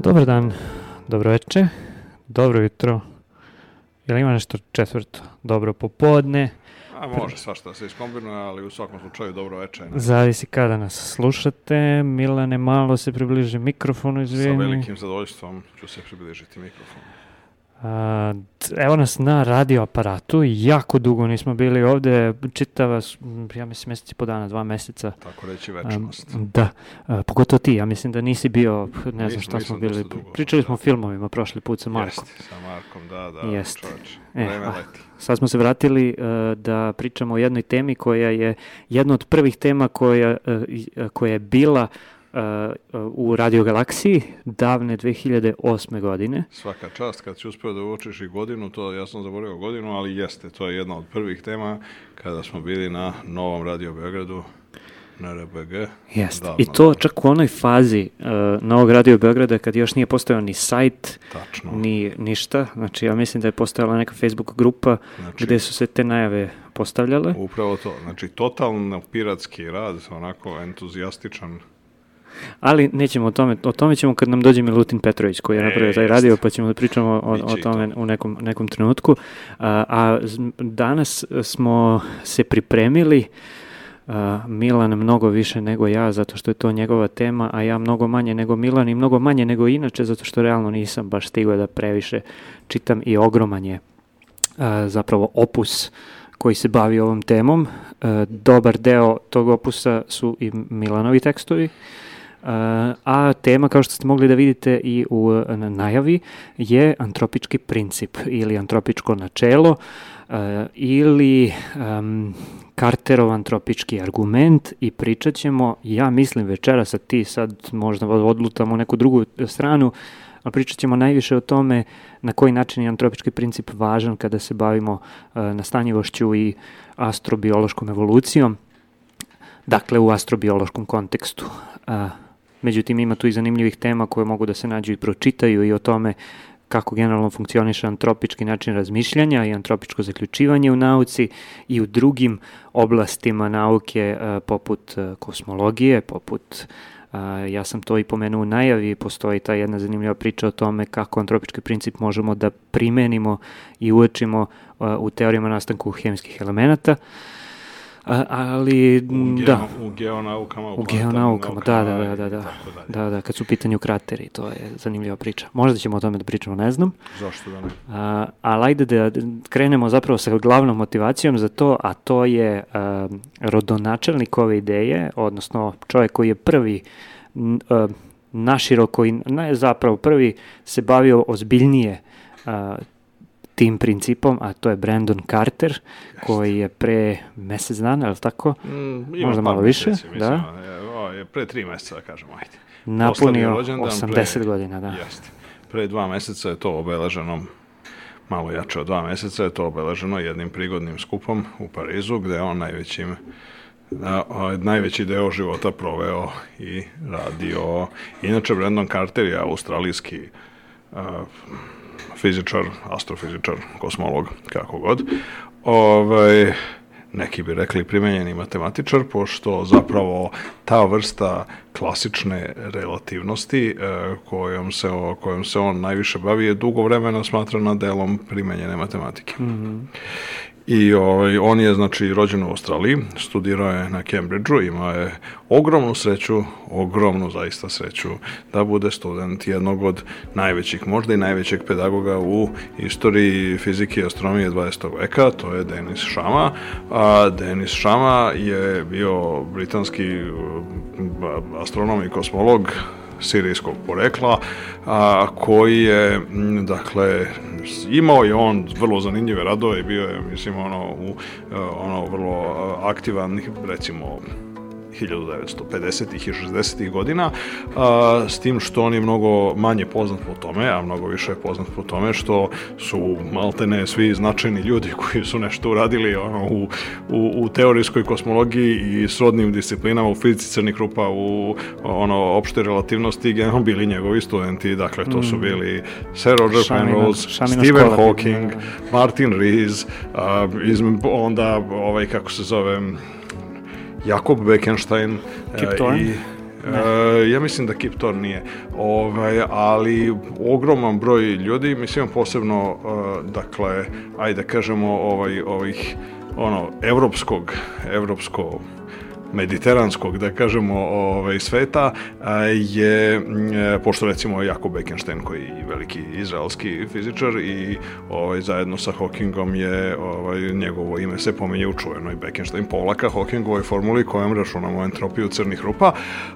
Dobar dan, dobro veče, dobro jutro, ili ima nešto četvrto, dobro popodne. A može svašta da se iskombinuje, ali u svakom slučaju dobro veče. Zavisi kada nas slušate. Milane, malo se približi mikrofonu, izvini. Sa velikim zadovoljstvom ću se približiti mikrofonu. Evo nas na radio aparatu, jako dugo nismo bili ovde, čitava, ja mislim, mjesec i po dana, 2 mjeseca. Tako reći večnost. Da, pogotovo ti, ja mislim da nisi bio, ne znam šta smo bili, pričali smo o filmovima prošli put sa Markom. Jeste, sa Markom, da, čovječ, vreme leti. Sad smo se vratili da pričamo o jednoj temi koja je jedna od prvih tema koja je bila u Radio Galaksiji davne 2008. godine. Svaka čast, kad si uspio da uočiš i godinu, to ja sam zaboravio godinu, ali jeste, to je jedna od prvih tema kada smo bili na Novom Radio Beogradu, na RBG. Jeste, i to čak u onoj fazi Novog Radio Beograda kad još nije postojao ni sajt, ni ništa. Znači, ja mislim da je postojala neka Facebook grupa gde su se te najave postavljale. Upravo to, znači totalno piratski rad, onako entuzijastičan. Ali nećemo o tome ćemo kad nam dođe Milutin Petrović koji je napravio taj radio, pa ćemo da pričamo o tome u nekom trenutku. A danas smo se pripremili, Milan mnogo više nego ja, zato što je to njegova tema, a ja mnogo manje nego Milan i mnogo manje nego inače, zato što realno nisam baš stigao da previše čitam i ogroman je zapravo opus koji se bavi ovom temom. Dobar deo tog opusa su i Milanovi tekstovi, a tema, kao što ste mogli da vidite i u najavi, je antropički princip ili antropičko načelo ili Carterov antropički argument i pričat ćemo, ja mislim večeras, a ti sad možda odlutamo u neku drugu stranu, ali pričat ćemo najviše o tome na koji način je antropički princip važan kada se bavimo nastanjivošću i astrobiološkom evolucijom, dakle u astrobiološkom kontekstu. Međutim, ima tu i zanimljivih tema koje mogu da se nađu i pročitaju i o tome kako generalno funkcioniše antropički način razmišljanja i antropičko zaključivanje u nauci i u drugim oblastima nauke poput kosmologije, poput, ja sam to i pomenuo u najavi, postoji ta jedna zanimljiva priča o tome kako antropički princip možemo da primenimo i uočimo u teorijama nastanku hemijskih elemenata. Ali u geonaukama, da, kad su u pitanju krateri, to je zanimljiva priča. Možda ćemo o tome da pričamo, ne znam. Zašto da ne? Ali ajde da krenemo zapravo sa glavnom motivacijom za to, a to je rodonačelnik ove ideje, odnosno čovjek koji je prvi naširoko i zapravo prvi se bavio ozbiljnije tim principom, a to je Brandon Carter, koji je pre mjesec dana, je li tako? Možda malo više, da? Pre 3 mjeseca, kažemo, ajde. Napunio 80 godina, da. Jeste. Pre 2 mjeseca je to obeleženo, malo jače od 2 mjeseca je to obeleženo jednim prigodnim skupom u Parizu, gde on najveći deo života proveo i radio. Inače, Brandon Carter je australijski fizičar, astrofizičar, kosmolog, kako god. Neki bi rekli primenjeni matematičar, pošto zapravo ta vrsta klasične relativnosti kojom se on najviše bavi je dugo vremena smatrana delom primenjene matematike. Mm-hmm. I on je, znači, rođen u Australiji, studirao je na Cambridgeu, imao je ogromnu zaista sreću da bude student jednog od najvećih, možda i najvećeg pedagoga u istoriji fizike i astronomije 20. veka, to je Denis Šama. Denis Šama je bio britanski astronom i kosmolog sirijskog porekla, koji je, dakle, imao je on vrlo zanimljive radove i bio je, mislim, vrlo aktivan, recimo, 1950. i 60. godina, s tim što on je mnogo manje poznat po tome, a mnogo više je poznat po tome što su maltene svi značajni ljudi koji su nešto uradili u teorijskoj kosmologiji i srodnim disciplinama, u fizici crnih rupa, u opšte relativnosti, generalno bili njegovi studenti. Dakle, to su bili Sir Roger Penrose, Stephen Hawking, Martin Rees, onda Jakob Bekenstein Ja mislim da Kip Thorne nije. Ali ogroman broj ljudi, mislim posebno, dakle, ajde kažemo, ovih evropsko mediteranskog, da kažemo, sveta je, pošto recimo Jakob Bekenstein, koji je veliki izraelski fizičar i zajedno sa Hawkingom je njegovo ime se pominje u čuvenoj Bekenstein povlaka Hawkingovoj formuli kojom računamo entropiju crnih rupa.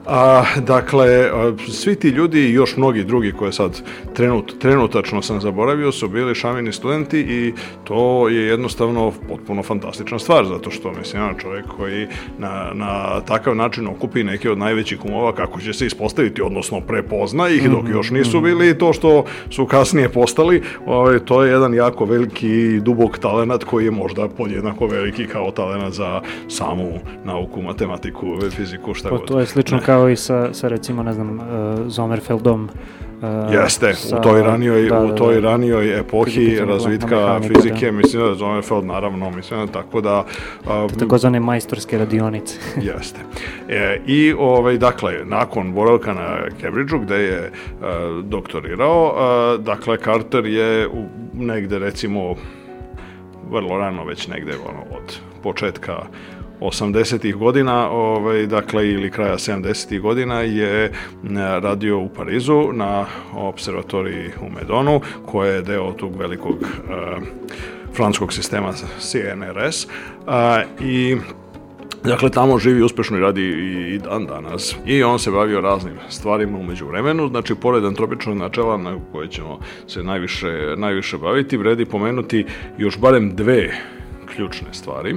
Dakle, svi ti ljudi i još mnogi drugi koje sad trenutačno sam zaboravio su bili Šamini studenti i to je jednostavno potpuno fantastična stvar, zato što mislim, čovjek koji na takav način okupi neke od najvećih umova, kako će se ispostaviti, odnosno prepozna ih dok još nisu bili to što su kasnije postali, to je jedan jako veliki i dubok talenat koji je možda podjednako veliki kao talenat za samu nauku, matematiku, fiziku, šta god. To je slično kao i sa recimo, ne znam, Sommerfeldom. Jeste, u toj ranijoj epohi razvitka fizike, mislim da je Sommerfeld, naravno, mislim da tako da... Takozvane majstorske radionice. Jeste. I, dakle, nakon boravka na Cambridgeu, gde je doktorirao, dakle, Carter je negde, recimo, vrlo rano, već negde, od početka 80-ih godina, dakle, ili kraja 70-ih godina je radio u Parizu na observatoriji u Medonu, koja je deo tog velikog francuskog sistema CNRS i dakle, tamo živi uspešno i radi i dan danas. I on se bavio raznim stvarima u međuvremenu. Znači, pored antropičnog načela na koje ćemo se najviše baviti, vredi pomenuti još barem dve ključne stvari.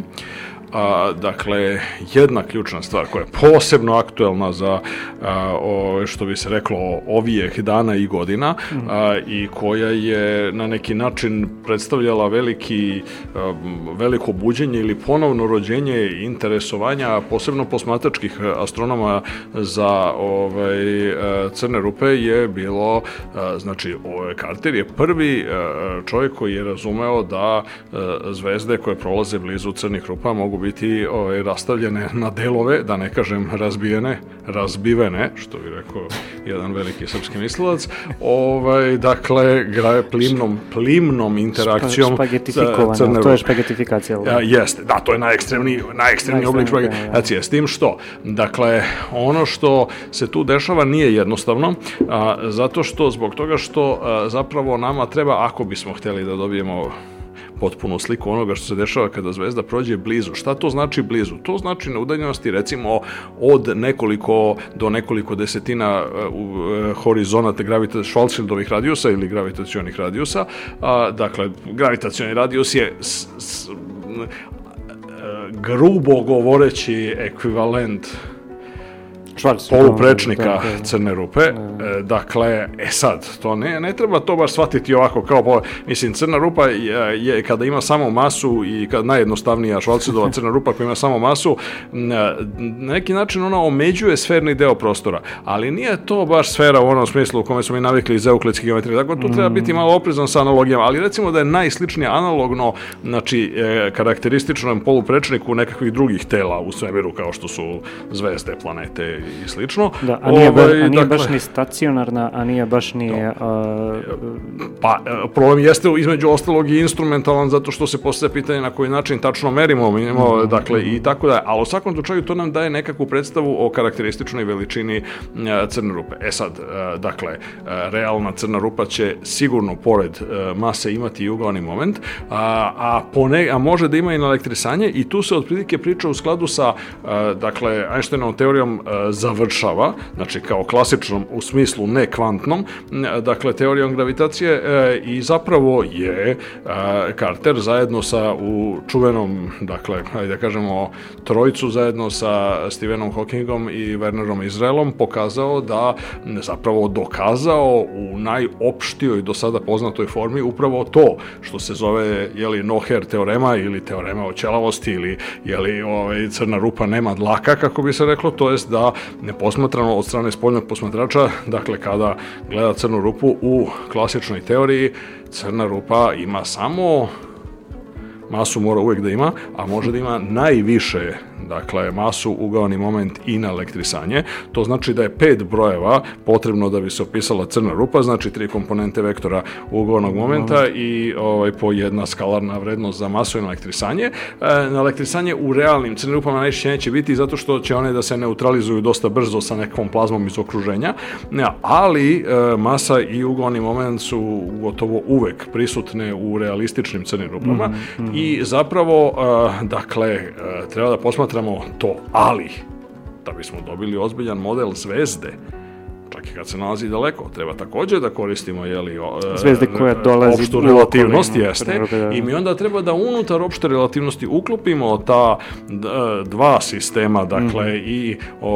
Dakle, jedna ključna stvar koja je posebno aktuelna za, što bi se reklo, ovijeh dana i godina i koja je na neki način predstavljala veliko buđenje ili ponovno rođenje interesovanja, posebno posmatračkih astronoma za crne rupe, je bilo, znači, Carter je prvi čovjek koji je razumeo da zvezde koje prolaze blizu crnih rupa mogu biti rastavljene na delove, da ne kažem razbivene, što bi rekao jedan veliki srpski mislilac, dakle, plimnom interakcijom crne rupe. To je špagetifikacija. Jeste, da, to je najekstremniji oblik špagetifikacije, s tim što, dakle, ono što se tu dešava nije jednostavno, zato što, zbog toga što zapravo nama treba, ako bismo htjeli da dobijemo potpunu sliku onoga što se dešava kada zvezda prođe blizu. Šta to znači blizu? To znači na udaljenosti, recimo, od nekoliko do nekoliko desetina horizonata Schwarzschildovih radijusa ili gravitacionih radijusa. Dakle, gravitacioni radijus je grubo govoreći ekvivalent poluprečnika crne rupe. Dakle, sad, to ne treba to baš shvatiti ovako kao, mislim, crna rupa je kada ima samo masu i kada najjednostavnija Schwarzschildova crna rupa koja ima samo masu, na neki način ona omeđuje sferni deo prostora, ali nije to baš sfera u onom smislu u kome smo mi navikli iz euklidske geometrije, tako tu treba biti malo oprezan sa analogijama, ali recimo da je najsličnije analogno, znači, karakterističnom poluprečniku nekakvih drugih tela u svemiru, kao što su zvezde, planete i slično. Da, a nije baš ni stacionarna, a nije baš ni... Pa, problem jeste između ostalog i instrumentalan, zato što se postavlja pitanje na koji način tačno merimo, dakle, i tako da, ali u svakom slučaju to nam daje nekakvu predstavu o karakterističnoj veličini crne rupe. Sad, dakle, realna crna rupa će sigurno pored mase imati i uglani moment, a može da ima i elektrisanje, i tu se otprilike priča u skladu sa, dakle, Einsteinovom teorijom završava, znači kao klasičnom u smislu ne kvantnom, dakle teorijom gravitacije, i zapravo je Carter zajedno sa u čuvenom, dakle, ajde da kažemo trojicu zajedno sa Stephenom Hawkingom i Wernerom Israelom zapravo dokazao u najopštijoj do sada poznatoj formi upravo to što se zove, Noether teorema ili teorema o ćelavosti ili crna rupa nema dlaka, kako bi se reklo, to jest da neposmatrano od strane spoljnog posmatrača, dakle, kada gleda crnu rupu u klasičnoj teoriji, crna rupa ima samo masu mora uvijek da ima, a može da ima najviše, dakle, masu, ugaoni moment i na elektrisanje. To znači da je 5 brojeva potrebno da bi se opisala crna rupa, znači 3 komponente vektora ugaonog momenta i po jedna skalarna vrednost za masu i na elektrisanje. Na elektrisanje u realnim crnim rupama najčešće neće biti zato što će one da se neutralizuju dosta brzo sa nekom plazmom iz okruženja, ali masa i ugaoni moment su gotovo uvek prisutne u realističnim crnim rupama i zapravo, dakle, treba da posmatramo to, ali da bismo dobili ozbiljan model zvezde, čak i kad se nalazi daleko, treba također da koristimo zvezde koja dolazi opštu relativnost, jeste, i mi onda treba da unutar opšte relativnosti uklopimo ta dva sistema, dakle, i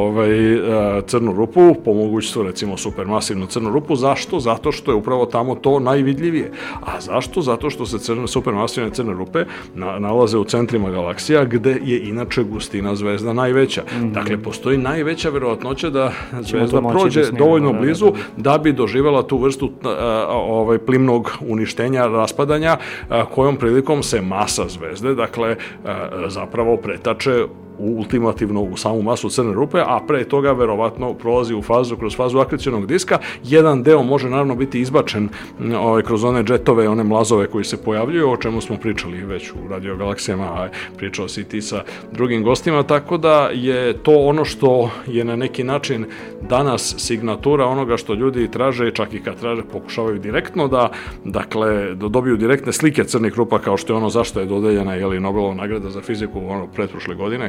crnu rupu, po mogućstvu recimo supermasivnu crnu rupu. Zašto? Zato što je upravo tamo to najvidljivije. A zašto? Zato što se supermasivne crne rupe nalaze u centrima galaksija, gde je inače gustina zvezda najveća. Dakle, postoji najveća verovatnoća da zvezda prođe dovoljno blizu da bi doživjela tu vrstu plimnog uništenja, raspadanja, kojom prilikom se masa zvezde, dakle, zapravo pretače ultimativno u samu masu crne rupe, a pre toga verovatno prolazi kroz fazu akrecionog diska. Jedan deo može naravno biti izbačen kroz one džetove, one mlazove koji se pojavljuju, o čemu smo pričali već u radiogalaksijama, a pričao si ti sa drugim gostima, tako da je to ono što je na neki način danas signatura onoga što ljudi traže, čak i kad traže, pokušavaju direktno da dobiju direktne slike crnih rupa, kao što je ono zašto je dodeljena Nobelova nagrada za fiziku pretprošle godine,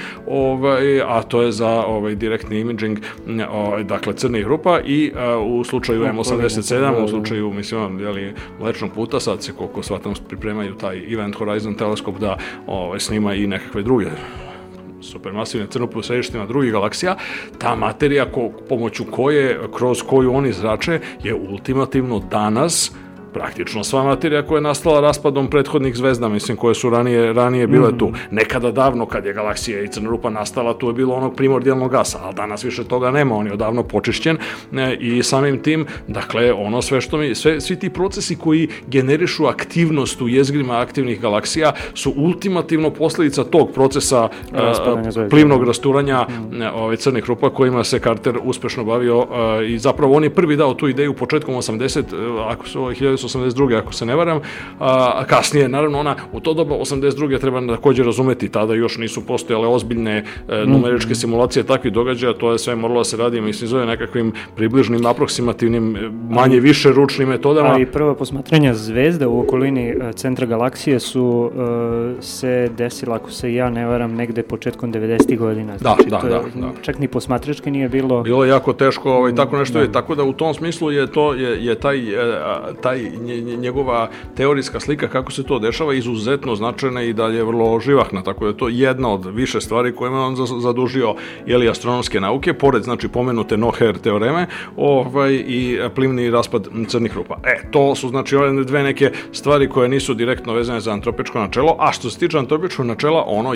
a to je za direktni imaging, dakle, crnih rupa, i u slučaju M87, u slučaju, mislim, Mlečnog puta, sad se, koliko shvatam, pripremaju taj Event Horizon teleskop da snima i nekakve druge supermasivne crne rupe u središtima drugih galaksija. Ta materija kroz koju oni zrače je ultimativno danas praktično sva materija koja je nastala raspadom prethodnih zvezda, mislim, koje su ranije bile tu. Nekada davno, kad je galaksija i crna rupa nastala, tu je bilo onog primordijalnog gasa, ali danas više toga nema, on je odavno počišćen, i samim tim, dakle, ono sve što svi ti procesi koji generišu aktivnost u jezgrima aktivnih galaksija su ultimativno posljedica tog procesa plimnog rasturanja crnih rupa kojima se Carter uspešno bavio, i zapravo on je prvi dao tu ideju početkom 1982. ako se ne varam, a kasnije, naravno, u to doba 82. treba također razumeti, tada još nisu postojale ozbiljne numeričke simulacije takvih događaja, to je sve moralo da se radi, mislim, zove nekakvim približnim, aproksimativnim, manje više ručnim metodama. Ali prva posmatranja zvezda u okolini centra galaksije su se desila, ako se ja ne varam, negde početkom 90. godina. Da. Čak ni posmatrački nije bilo... Bilo je jako teško, tako nešto je, tako da u tom smislu je taj njegova teorijska slika kako se to dešava izuzetno značajna i dalje vrlo živahna, tako da je to jedna od više stvari kojima on zadužio astronomske nauke, pored, znači, pomenute Noether teoreme i plimni raspad crnih rupa. To su, znači, ove dve neke stvari koje nisu direktno vezane za antropičko načelo, a što se tiče antropičkog načela, ono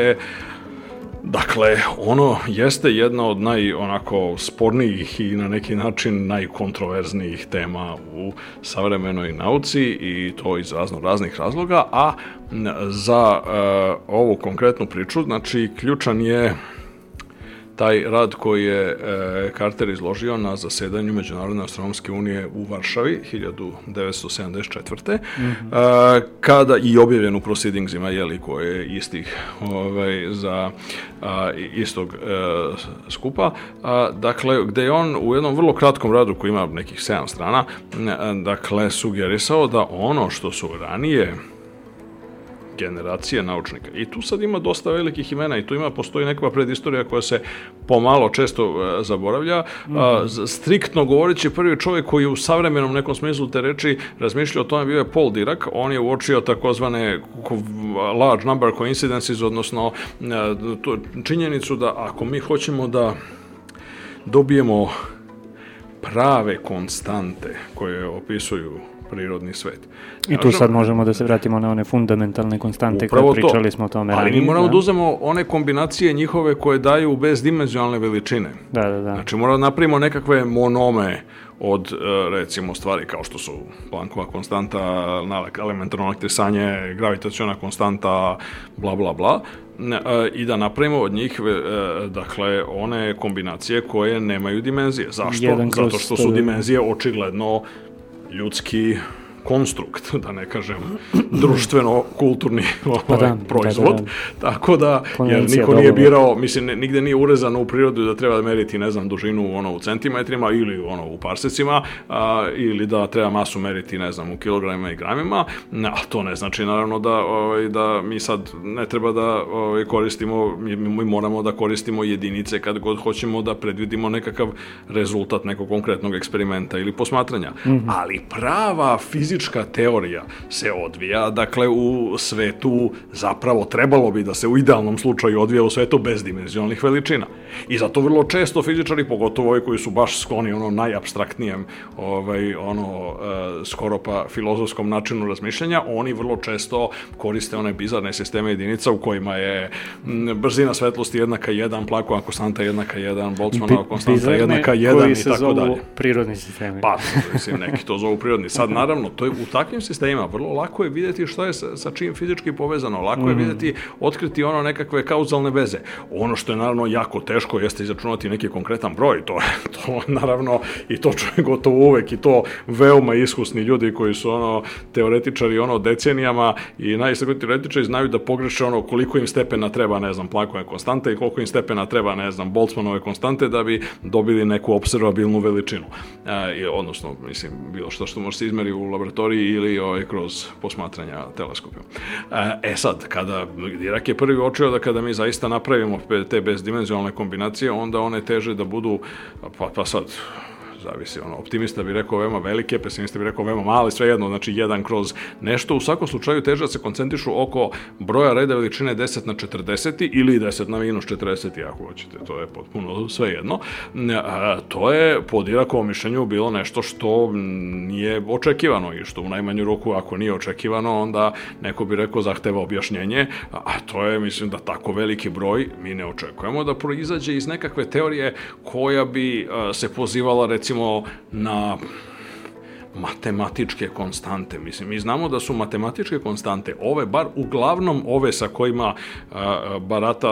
jeste jedna od spornijih i na neki način najkontroverznijih tema u savremenoj nauci, i to iz raznih razloga, a za ovu konkretnu priču, znači, ključan je taj rad koji je Carter izložio na zasedanju Međunarodne astronomske unije u Varšavi 1974. Kada i objavljen u Proceedingsima, koje je istih za istog skupa, dakle, gde je on u jednom vrlo kratkom radu koji ima nekih 7 strana, dakle, sugerisao da ono što su ranije generacije naučnika. I tu sad ima dosta velikih imena i tu postoji neka predistorija koja se pomalo često zaboravlja. Striktno govoreći, prvi čovjek koji u savremenom nekom smislu te reči razmišljao o tome bio je Paul Dirac. On je uočio takozvane large number coincidences, odnosno činjenicu da ako mi hoćemo da dobijemo prave konstante koje opisuju prirodni svet. I tu sad možemo da se vratimo na one fundamentalne konstante koje pričali smo o tome ranije. Ali mi moramo da uzmemo one kombinacije njihove koje daju bezdimenzionalne veličine. Da. Znači moramo da napravimo nekakve monome od, recimo, stvari kao što su Planckova konstanta, elementarno elektrisanje, gravitaciona konstanta, bla, bla, bla, i da napravimo od njih, dakle, one kombinacije koje nemaju dimenzije. Zašto? Zato što su dimenzije očigledno ljudski konstrukt, da ne kažem društveno-kulturni proizvod, tako da, jer niko nije birao, mislim, nigde nije urezano u prirodu da treba meriti, ne znam, dužinu u centimetrima ili u parsecima, ili da treba masu meriti, ne znam, u kilogramima i gramima, a to ne znači, naravno, da mi sad ne treba da koristimo, mi moramo da koristimo jedinice kad god hoćemo da predvidimo nekakav rezultat nekog konkretnog eksperimenta ili posmatranja, ali prava fizička teorija se odvija, dakle, u svetu, zapravo trebalo bi da se u idealnom slučaju odvija u svetu bezdimenzionalnih veličina. I zato vrlo često fizičari, pogotovo ovi koji su baš skloni najapstraktnijem, skoro pa filozofskom načinu razmišljanja, oni vrlo često koriste one bizarne sisteme jedinica u kojima je brzina svetlosti jednaka 1, Planckova konstanta jednaka 1, Boltzmannova konstanta jednaka 1 i tako dalje. Koji se zovu prirodni sistemi. Pa, mislim, neki to zovu prirodni. Sad, naravno, to je u takvim sistemima vrlo lako je vidjeti što je sa čim fizički povezano, lako je vidjeti, otkriti nekakve kauzalne veze. Ono što je naravno jako teško jeste izračunati neki konkretan broj, to naravno, i to čuje gotovo uvek, i to veoma iskusni ljudi koji su teoretičari decenijama, i najistaknutiji teoretičari znaju da pogreše koliko im stepena treba, ne znam, Planckove konstante i koliko im stepena treba, ne znam, Boltzmannove konstante da bi dobili neku observabilnu veličinu. Odnosno, mislim, bilo što može se izmeri u laboratoriji ili kroz posmatranja teleskopima. Sad, kada Dirac je prvi uočio da kada mi zaista napravimo te bezdimenzionalne kombinacije, onda one teže da budu, pa sad, zavisi, optimista bi rekao veoma velike, pesimista bi rekao veoma male, sve jedno, znači 1 kroz nešto. U svakom slučaju teže da se koncentrišu oko broja reda veličine 10 na 40 ili 10 na minus 40, ako hoćete, to je potpuno sve jedno. To je po Diracovom mišljenju bilo nešto što nije očekivano i što u najmanju ruku, ako nije očekivano, onda neko bi rekao zahteva objašnjenje, a to je, mislim, da tako veliki broj mi ne očekujemo da proizađe iz nekakve teorije koja bi se pozivala, recimo, na matematičke konstante. Mislim, mi znamo da su matematičke konstante, ove, uglavnom ove sa kojima barata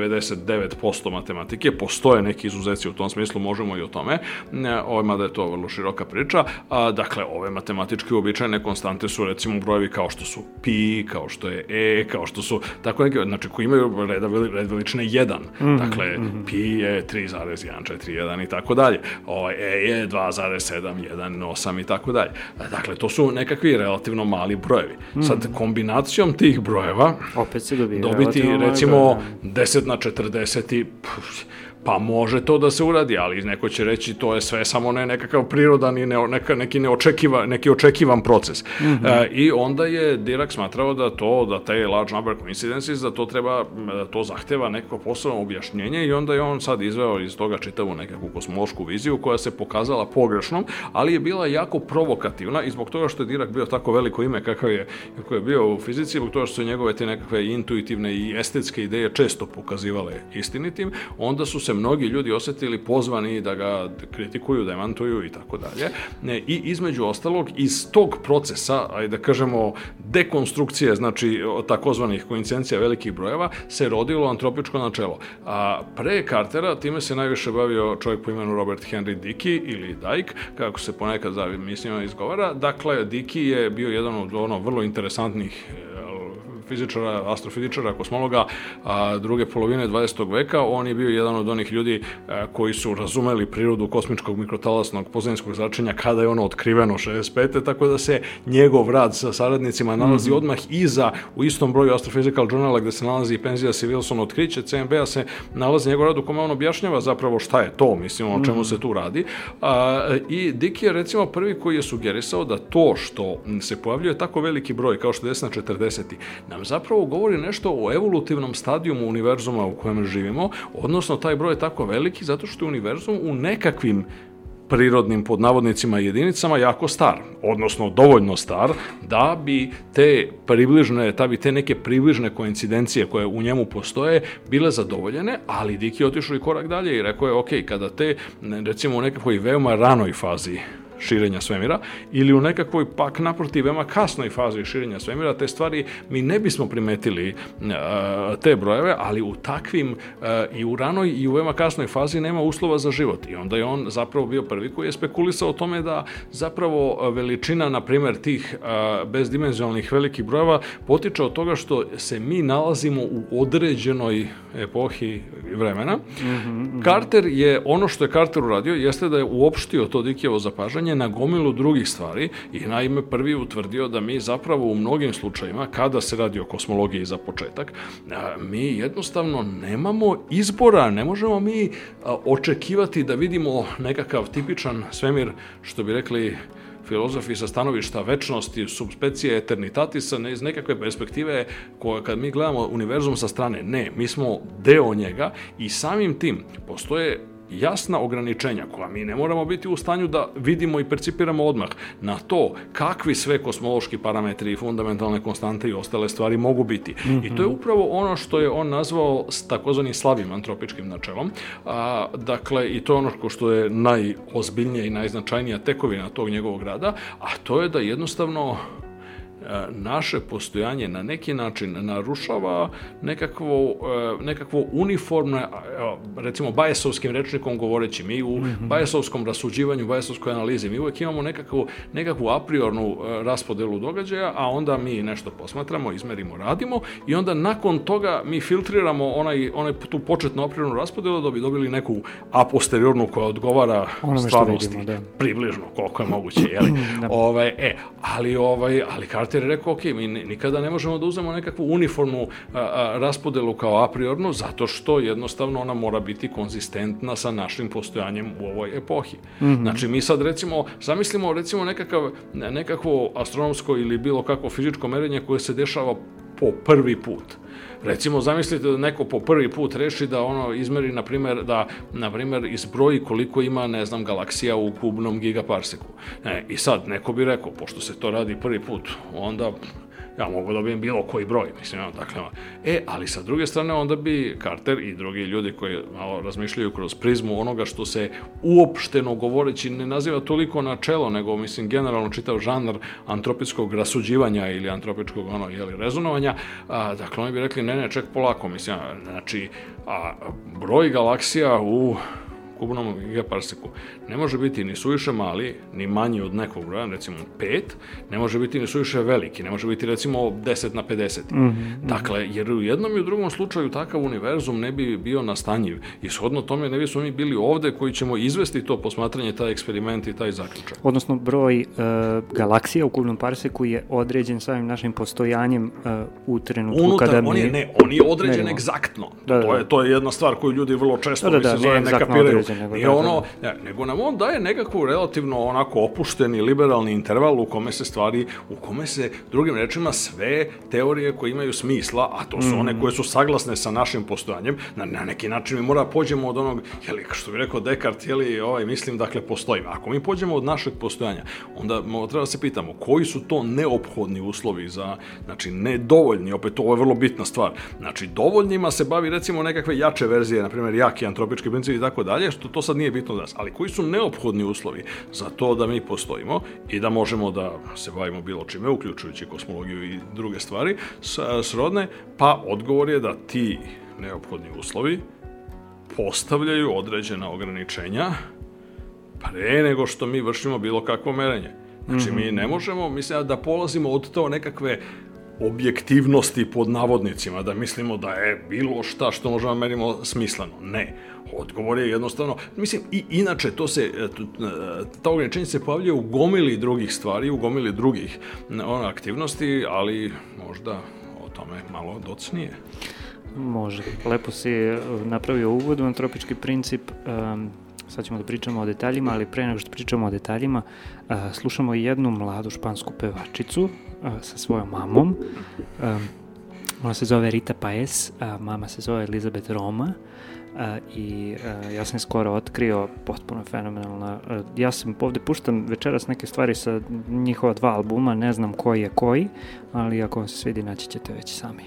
99% matematike, postoje neki izuzeci u tom smislu, možemo i o tome, mada je to vrlo široka priča. Dakle, ove matematičke uobičajene konstante su, recimo, brojevi kao što su pi, kao što je e, kao što su, tako neke, znači, koji imaju red veličine 1. Dakle, pi je 3,141 i tako dalje. E je 2,7, 1, 8 i tako dalje. Dakle, to su nekakvi relativno mali brojevi. Sad, kombinacijom tih brojeva opet se dobiti, recimo, 10 na 40, pa može to da se uradi, ali neko će reći to je sve samo nekakav prirodan i neki očekivan proces. I onda je Dirac smatrao da taj large number coincidences, da to zahteva neko posebno objašnjenje, i onda je on sad izveo iz toga čitavu nekakvu kosmološku viziju koja se pokazala pogrešnom, ali je bila jako provokativna, i zbog toga što je Dirac bio tako veliko ime kako je bio u fizici, zbog toga što su njegove te nekakve intuitivne i estetske ideje često pokazivale istinitim, onda su se mnogi ljudi osetili pozvani da ga kritikuju, demantuju i tako dalje. I između ostalog, iz tog procesa, ajde da kažemo, dekonstrukcije, znači takozvanih koincidencija velikih brojeva, se rodilo antropičko načelo. A pre Cartera time se najviše bavio čovjek po imenu Robert Henry Dickey ili Dike, kako se ponekad mislima izgovara. Dakle, Dickey je bio jedan od vrlo interesantnih fizičara, astrofizičara, kosmologa druge polovine 20. veka. On je bio jedan od onih ljudi koji su razumeli prirodu kosmičkog mikrotalasnog pozemskog zračenja kada je ono otkriveno 65. Tako da se njegov rad sa saradnicima nalazi odmah iza, u istom broju Astrophysical Journala gde se nalazi Penzias i Wilson otkriće CMB-a, se nalazi njegov rad u kome on objašnjava zapravo šta je to, mislim, o čemu se tu radi. I Dickey je, recimo, prvi koji je sugerisao da to što se pojavljuje tako veliki broj kao što je 10 na 40 nam zapravo govori nešto o evolutivnom stadijumu univerzuma u kojem živimo, odnosno taj broj je tako veliki zato što je univerzum u nekakvim prirodnim pod navodnicima jedinicama jako star, odnosno dovoljno star da bi te neke približne koincidencije koje u njemu postoje bile zadovoljene, ali Dicke je otišao i korak dalje i rekao je ok, kada te recimo u nekakvoj veoma ranoj fazi širenja svemira ili u nekakvoj pak naprotiv veoma kasnoj fazi širenja svemira, te stvari mi ne bismo primetili te brojeve, ali u takvim i u ranoj i u veoma kasnoj fazi nema uslova za život. I onda je on zapravo bio prvi koji je spekulisao o tome da zapravo veličina, na primjer, tih bezdimenzionalnih velikih brojeva potiče od toga što se mi nalazimo u određenoj epohi vremena. Carter je, ono što je Carter uradio, jeste da je uopštio to Dickejevo zapažanje na gomilu drugih stvari i naime prvi utvrdio da mi zapravo u mnogim slučajima, kada se radi o kosmologiji za početak, mi jednostavno nemamo izbora, ne možemo mi očekivati da vidimo nekakav tipičan svemir, što bi rekli filozofi sa stanovišta večnosti, subspecije eternitatis, iz nekakve perspektive koja kad mi gledamo univerzum sa strane, ne, mi smo deo njega i samim tim postoje jasna ograničenja koja mi ne moramo biti u stanju da vidimo i percipiramo odmah na to kakvi sve kosmološki parametri i fundamentalne konstante i ostale stvari mogu biti. I to je upravo ono što je on nazvao takozvanim slabim antropičkim načelom. Dakle, i to je ono što je najozbiljnija i najznačajnija tekovina tog njegovog rada, a to je da jednostavno naše postojanje na neki način narušava nekakvo uniformno, recimo Bayesovskim rečnikom govoreći, mi u Bayesovskom rasuđivanju, Bayesovskoj analizi, mi uvijek imamo nekakvu a priornu raspodelu događaja, a onda mi nešto posmatramo, izmerimo, radimo i onda nakon toga mi filtriramo tu početnu a priornu raspodelu da bi dobili neku a posteriornu koja odgovara stvarnosti, približno koliko je moguće. Ali Carter je rekao, ok, mi nikada ne možemo da uzmemo nekakvu uniformnu raspodelu kao a priornu, zato što jednostavno ona mora biti konzistentna sa našim postojanjem u ovoj epohi. Znači, mi sad zamislimo nekakvo astronomsko ili bilo kakvo fizičko merenje koje se dešava po prvi put. Recimo, zamislite da neko po prvi put reši da izmeri, na primjer, izbroji koliko ima, galaksija u kubnom gigaparseku. I sad, neko bi rekao, pošto se to radi prvi put, onda ja mogu dobijem bilo koji broj, ali sa druge strane onda bi Carter i drugi ljudi koji malo razmišljaju kroz prizmu onoga što se uopšteno govoreći ne naziva toliko načelo, nego generalno čitav žanr antropijskog rasuđivanja ili antropičkog rezonovanja, dakle oni bi rekli ne, ček polako, znači broj galaksija u kubnom gigaparseku ne može biti ni suviše mali, ni manji od nekog broja, recimo 5, ne može biti ni suviše veliki, ne može biti recimo 10 na 50. Dakle, jer u jednom i u drugom slučaju takav univerzum ne bi bio nastanjiv i shodno tome ne bismo mi bili ovde koji ćemo izvesti to posmatranje, taj eksperiment i taj zaključak. Odnosno, broj galaksija u kubnom parseku je određen samim našim postojanjem u trenutku kada mi... On je određen egzaktno. To je jedna stvar koju ljudi vrlo često ne kapiraju. Nego nam on daje nekakvu relativno onako opušteni, liberalni interval u kome se, drugim rečima, sve teorije koje imaju smisla, a to su one koje su saglasne sa našim postojanjem, na neki način mi mora pođemo od onog, što bi rekao Descartes, mislim, dakle, postoji. Ako mi pođemo od našeg postojanja, onda treba da se pitamo koji su to neophodni uslovi za, znači, nedovoljni, opet ovo je vrlo bitna stvar, znači, dovoljnima se bavi, recimo, nekakve jače verzije, na primjer, jaki antropički princip i tako dalje, što to sad nije bitno da nas, ali koji su neophodni uslovi za to da mi postojimo i da možemo da se bavimo bilo čime, uključujući kosmologiju i druge stvari srodne, pa odgovor je da ti neophodni uslovi postavljaju određena ograničenja pre nego što mi vršimo bilo kakvo merenje. Znači, mi ne možemo, da polazimo od to nekakve objektivnosti pod navodnicima, da mislimo da je bilo šta što možemo merimo smisleno. Ne. Odgovor je jednostavno, i inače ta ograničenja se pojavljaju u gomili drugih stvari, u gomili drugih aktivnosti, ali možda o tome malo docnije. Može. Lepo si napravio uvod u antropički princip. Sad ćemo da pričamo o detaljima, ali pre nego što pričamo o detaljima, slušamo jednu mladu špansku pevačicu sa svojom mamom. Ona se zove Rita Paes, a mama se zove Elizabeth Roma. I ja sam skoro otkrio, potpuno fenomenalna. Ja sam ovde puštam večeras neke stvari sa njihova 2 albuma, ne znam koji je koji, ali ako vam se svidi, naći ćete već sami.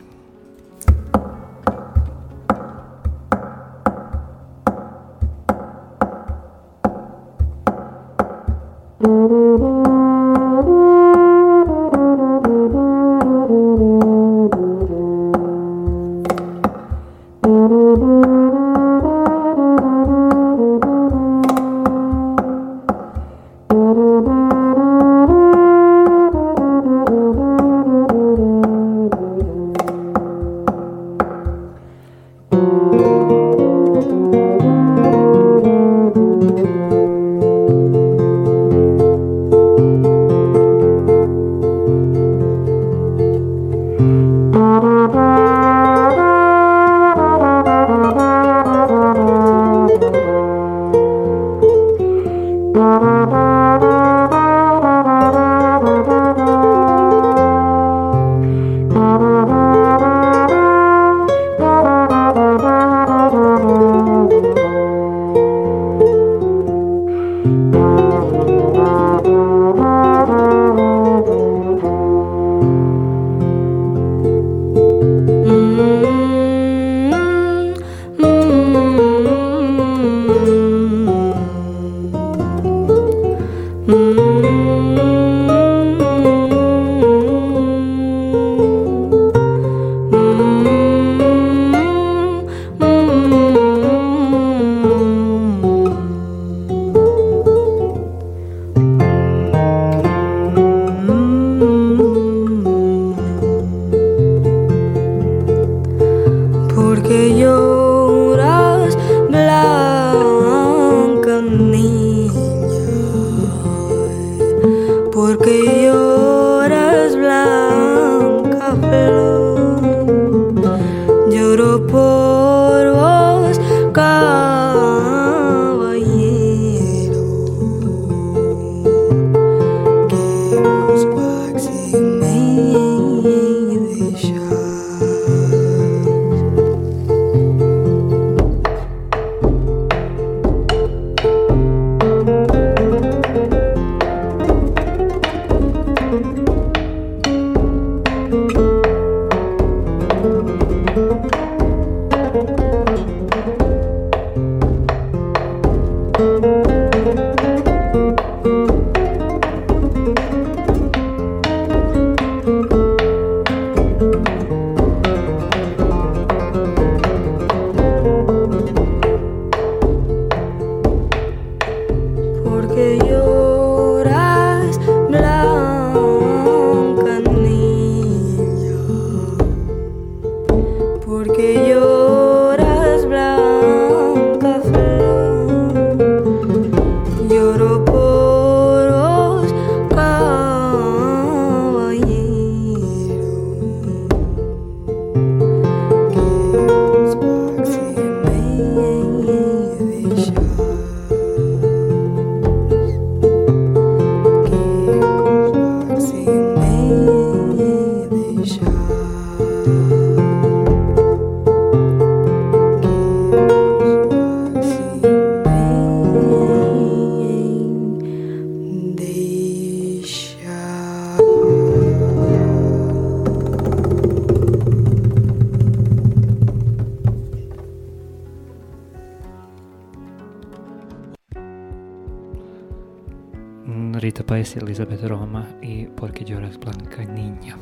Rita Paes, Elizabeth Roma i Porque lloras blanca niña.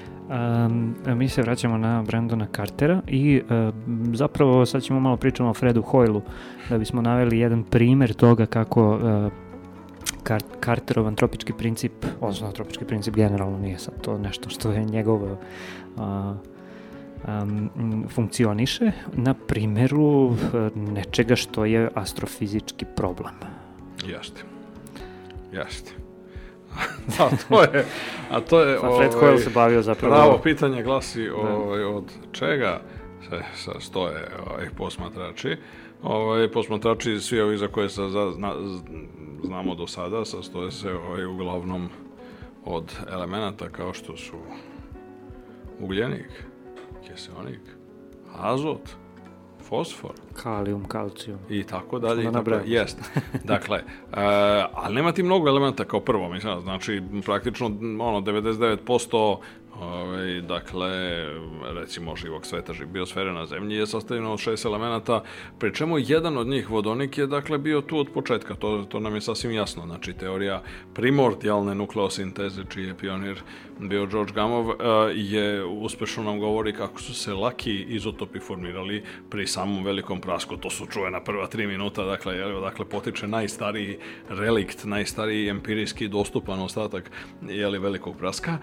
Mi se vraćamo na Brandona Cartera i zapravo sad ćemo malo pričamo o Fredu Hoyleu da bismo naveli jedan primer toga kako Carterov antropički princip, odnosno antropički princip generalno nije sad to nešto što je njegovo funkcioniše na primjeru nečega što je astrofizički problem. Jeste. A to je Fred Hoyle se bavio zapravo. Pravo pitanje glasi od čega se sastoje posmatrači. Posmatrači svi ovi za koje znamo do sada sastoje se uglavnom od elemenata kao što su ugljenik, kiseonik, azot, fosfor, kalijum, kalcijum i tako dalje. Jeste. Dakle, ali nema ti mnogo elementa kao prvo, mislim, znači praktično 99% dakle, recimo živog sveta, biosfere na zemlji je sastavljeno od 6 elemenata, pri čemu jedan od njih, vodonik, je dakle bio tu od početka, to nam je sasvim jasno. Znači, teorija primordijalne nukleosinteze, čiji je pionir bio George Gamow, je uspešno nam govori kako su se laki izotopi formirali pri samom velikom prasku. To su čuvena prva 3 minuta, dakle potiče najstariji relikt, najstariji empirijski dostupan ostatak velikog praska.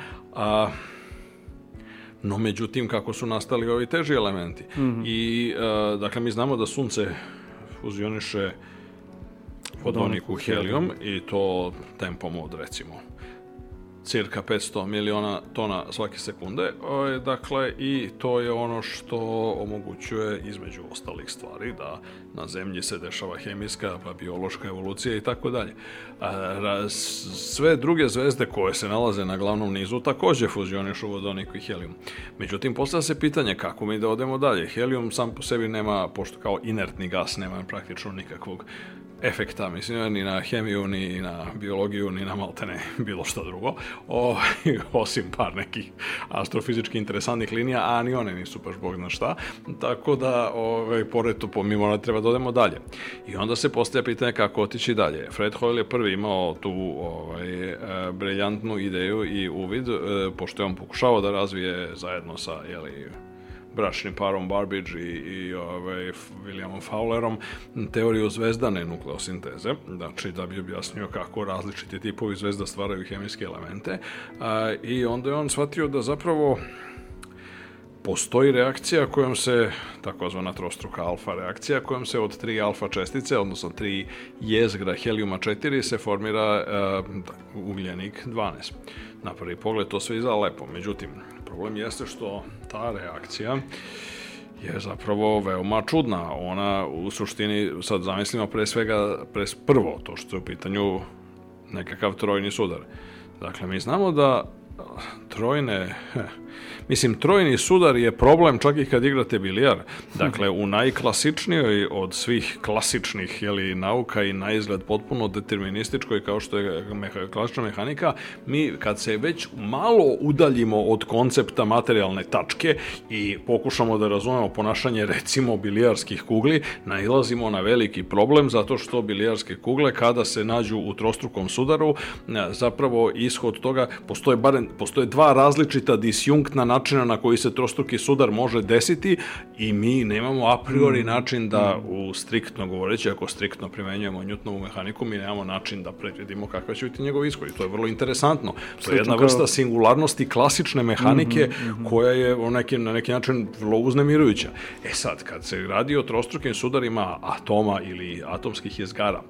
No, međutim, kako su nastali ovi teži elementi. I, dakle, mi znamo da Sunce fuzioniše vodonik u helijum i to tempom od, recimo, cirka 500 miliona tona svake sekunde. Dakle, i to je ono što omogućuje, između ostalih stvari, da na zemlji se dešava hemijska, pa biološka evolucija i tako dalje. Sve druge zvezde koje se nalaze na glavnom nizu takođe fuzionišu vodonik i helijum. Međutim, postavlja se pitanje kako mi da odemo dalje. Helijum sam po sebi nema, pošto kao inertni gas, nema praktično nikakvog efekta, mislim, ni na hemiju, ni na biologiju, ni na maltene bilo što drugo, osim par nekih astrofizički interesantnih linija, a ni one nisu baš bog zna šta, tako da pored to mi mora treba da odemo dalje. I onda se postavlja pitanje kako otići dalje. Fred Hoyle je prvi imao tu briljantnu ideju i uvid, pošto je on pokušao da razvije zajedno sa bračnim parom Babbage i Williamom Fowlerom teoriju zvezdane nukleosinteze, znači da bi objasnio kako različiti tipovi zvezda stvaraju hemijske elemente, i onda je on shvatio da zapravo postoji reakcija kojom se, takozvana trostruka alfa reakcija, kojom se od 3 alfa čestice, odnosno 3 jezgra helijuma 4 se formira ugljenik 12. Na prvi pogled to sve izgleda lepo, međutim, problem jeste što ta reakcija je zapravo veoma čudna. Ona u suštini, sad zamislimo prvo to što je u pitanju nekakav trojni sudar. Dakle, mi znamo da trojni sudar je problem čak i kad igrate bilijar. Dakle, u najklasičnijoj od svih klasičnih nauka i na izgled potpuno determinističkoj kao što je klasična mehanika, mi kad se već malo udaljimo od koncepta materijalne tačke i pokušamo da razumemo ponašanje recimo bilijarskih kugli, nailazimo na veliki problem zato što bilijarske kugle kada se nađu u trostrukom sudaru, zapravo ishod toga postoje dva različita disjunktna načina na koji se trostruki sudar može desiti i mi nemamo a priori način da, striktno govoreći, ako striktno primenjujemo Newtonovu mehaniku, mi nemamo način da predvidimo kakva će biti njegov ishod. I to je vrlo interesantno. To je jedna vrsta singularnosti klasične mehanike koja je na neki način vrlo uznemirujuća. Sad, kad se radi o trostrukim sudarima atoma ili atomskih jezgara,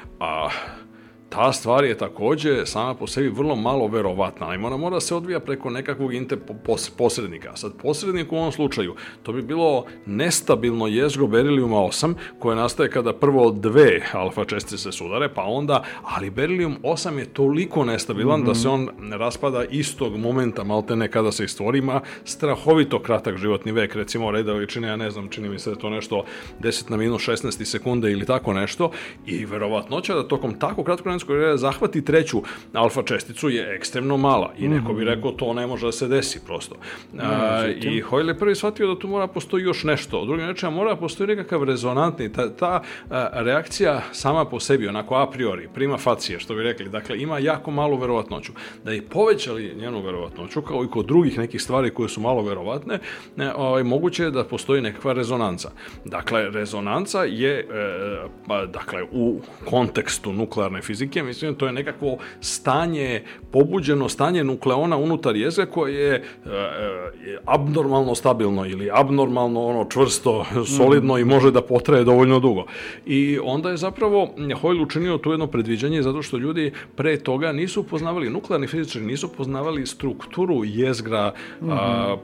ta stvar je takođe sama po sebi vrlo malo verovatna, ali mora se odvija preko nekakvog posrednika. Sad, posrednik u ovom slučaju, to bi bilo nestabilno jezgro berilijuma 8, koje nastaje kada prvo 2 alfa čestice se sudare, pa onda, ali berilijum 8 je toliko nestabilan da se on raspada istog momenta, maltene kada se istvori, ima strahovito kratak životni vek, recimo reda veličine, ja ne znam, čini mi se da to nešto 10⁻16 sekunde ili tako nešto, i verovatnoća da tokom tako kratkog koja zahvati treću alfa česticu je ekstremno mala i neko bi rekao to ne može da se desi prosto. I Hoyle je prvi shvatio da tu mora postoji još nešto. Drugim rečima, mora postoji nekakav rezonantni, ta reakcija sama po sebi, onako a priori, prima facie, što bi rekli, dakle ima jako malu verovatnoću. Da i povećali njenu verovatnoću, kao i kod drugih nekih stvari koje su malo verovatne, moguće je da postoji nekakva rezonanca. Dakle, rezonanca je u kontekstu nuklearne fizike, mislim, to je nekakvo pobuđeno stanje nukleona unutar jezgra koje je abnormalno stabilno ili abnormalno čvrsto, solidno i može da potraje dovoljno dugo. I onda je zapravo Hoyle učinio tu jedno predviđanje zato što ljudi pre toga nisu poznavali, nuklearni fizičari nisu poznavali strukturu jezgra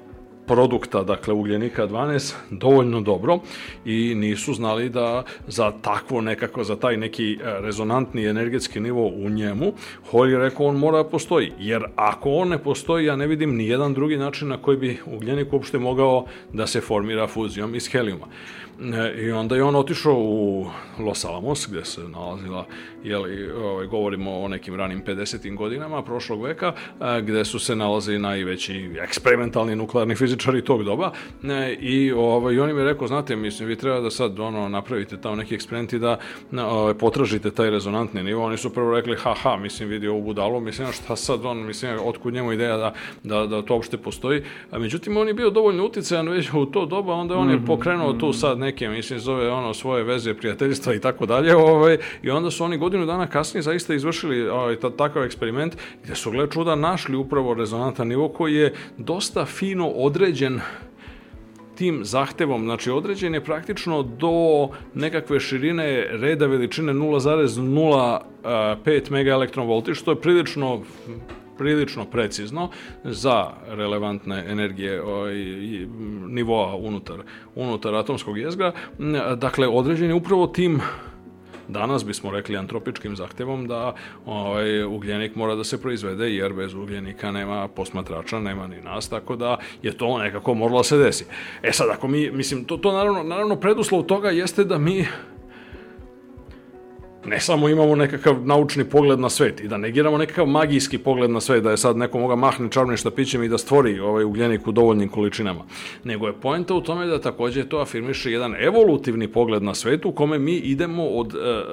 produkta, dakle ugljenika 12, dovoljno dobro i nisu znali da za takvo nekako, za taj neki rezonantni energetski nivo u njemu, Hoyle je rekao on mora da postoji, jer ako on ne postoji, ja ne vidim ni jedan drugi način na koji bi ugljenik uopšte mogao da se formira fuzijom iz helijuma. I onda je on otišao u Los Alamos, gde se nalazila, govorimo o nekim ranim 50. godinama prošlog veka, gde su se nalazili najveći eksperimentalni nuklearni fizičari tog doba, i on im je rekao, znate, mislim, vi treba da sad napravite tamo neki eksperimenti da potražite taj rezonantni nivo. Oni su prvo rekli, mislim, vidi ovu budalu, mislim, šta sad mislim, otkud njemu ideja da to uopšte postoji. Međutim, on je bio dovoljno uticajan već u to doba, onda on je pokrenuo tu sad neke, mislim, zove svoje veze, prijateljstva i tako dalje, i onda su oni godinu dana kasnije zaista izvršili takav eksperiment gde su, gle čuda, našli upravo rezonantan nivo koji je dosta fino određen tim zahtevom, znači određen je praktično do nekakve širine reda veličine 0,05 MeV, što je prilično precizno za relevantne energije nivoa unutar atomskog jezgra. Dakle, određen je upravo tim, danas bismo rekli, antropičkim zahtevom da ugljenik mora da se proizvede, jer bez ugljenika nema posmatrača, nema ni nas, tako da je to nekako moralo da se desi. Sad, ako mi, mislim, to naravno preduslov toga jeste da mi ne samo imamo nekakav naučni pogled na svet i da negiramo nekakav magijski pogled na svet, da je sad neko moga mahne čarobnim štapićem i da stvori ugljenik u dovoljnim količinama, nego je poenta u tome da takođe to afirmiše jedan evolutivni pogled na svet u kome mi idemo od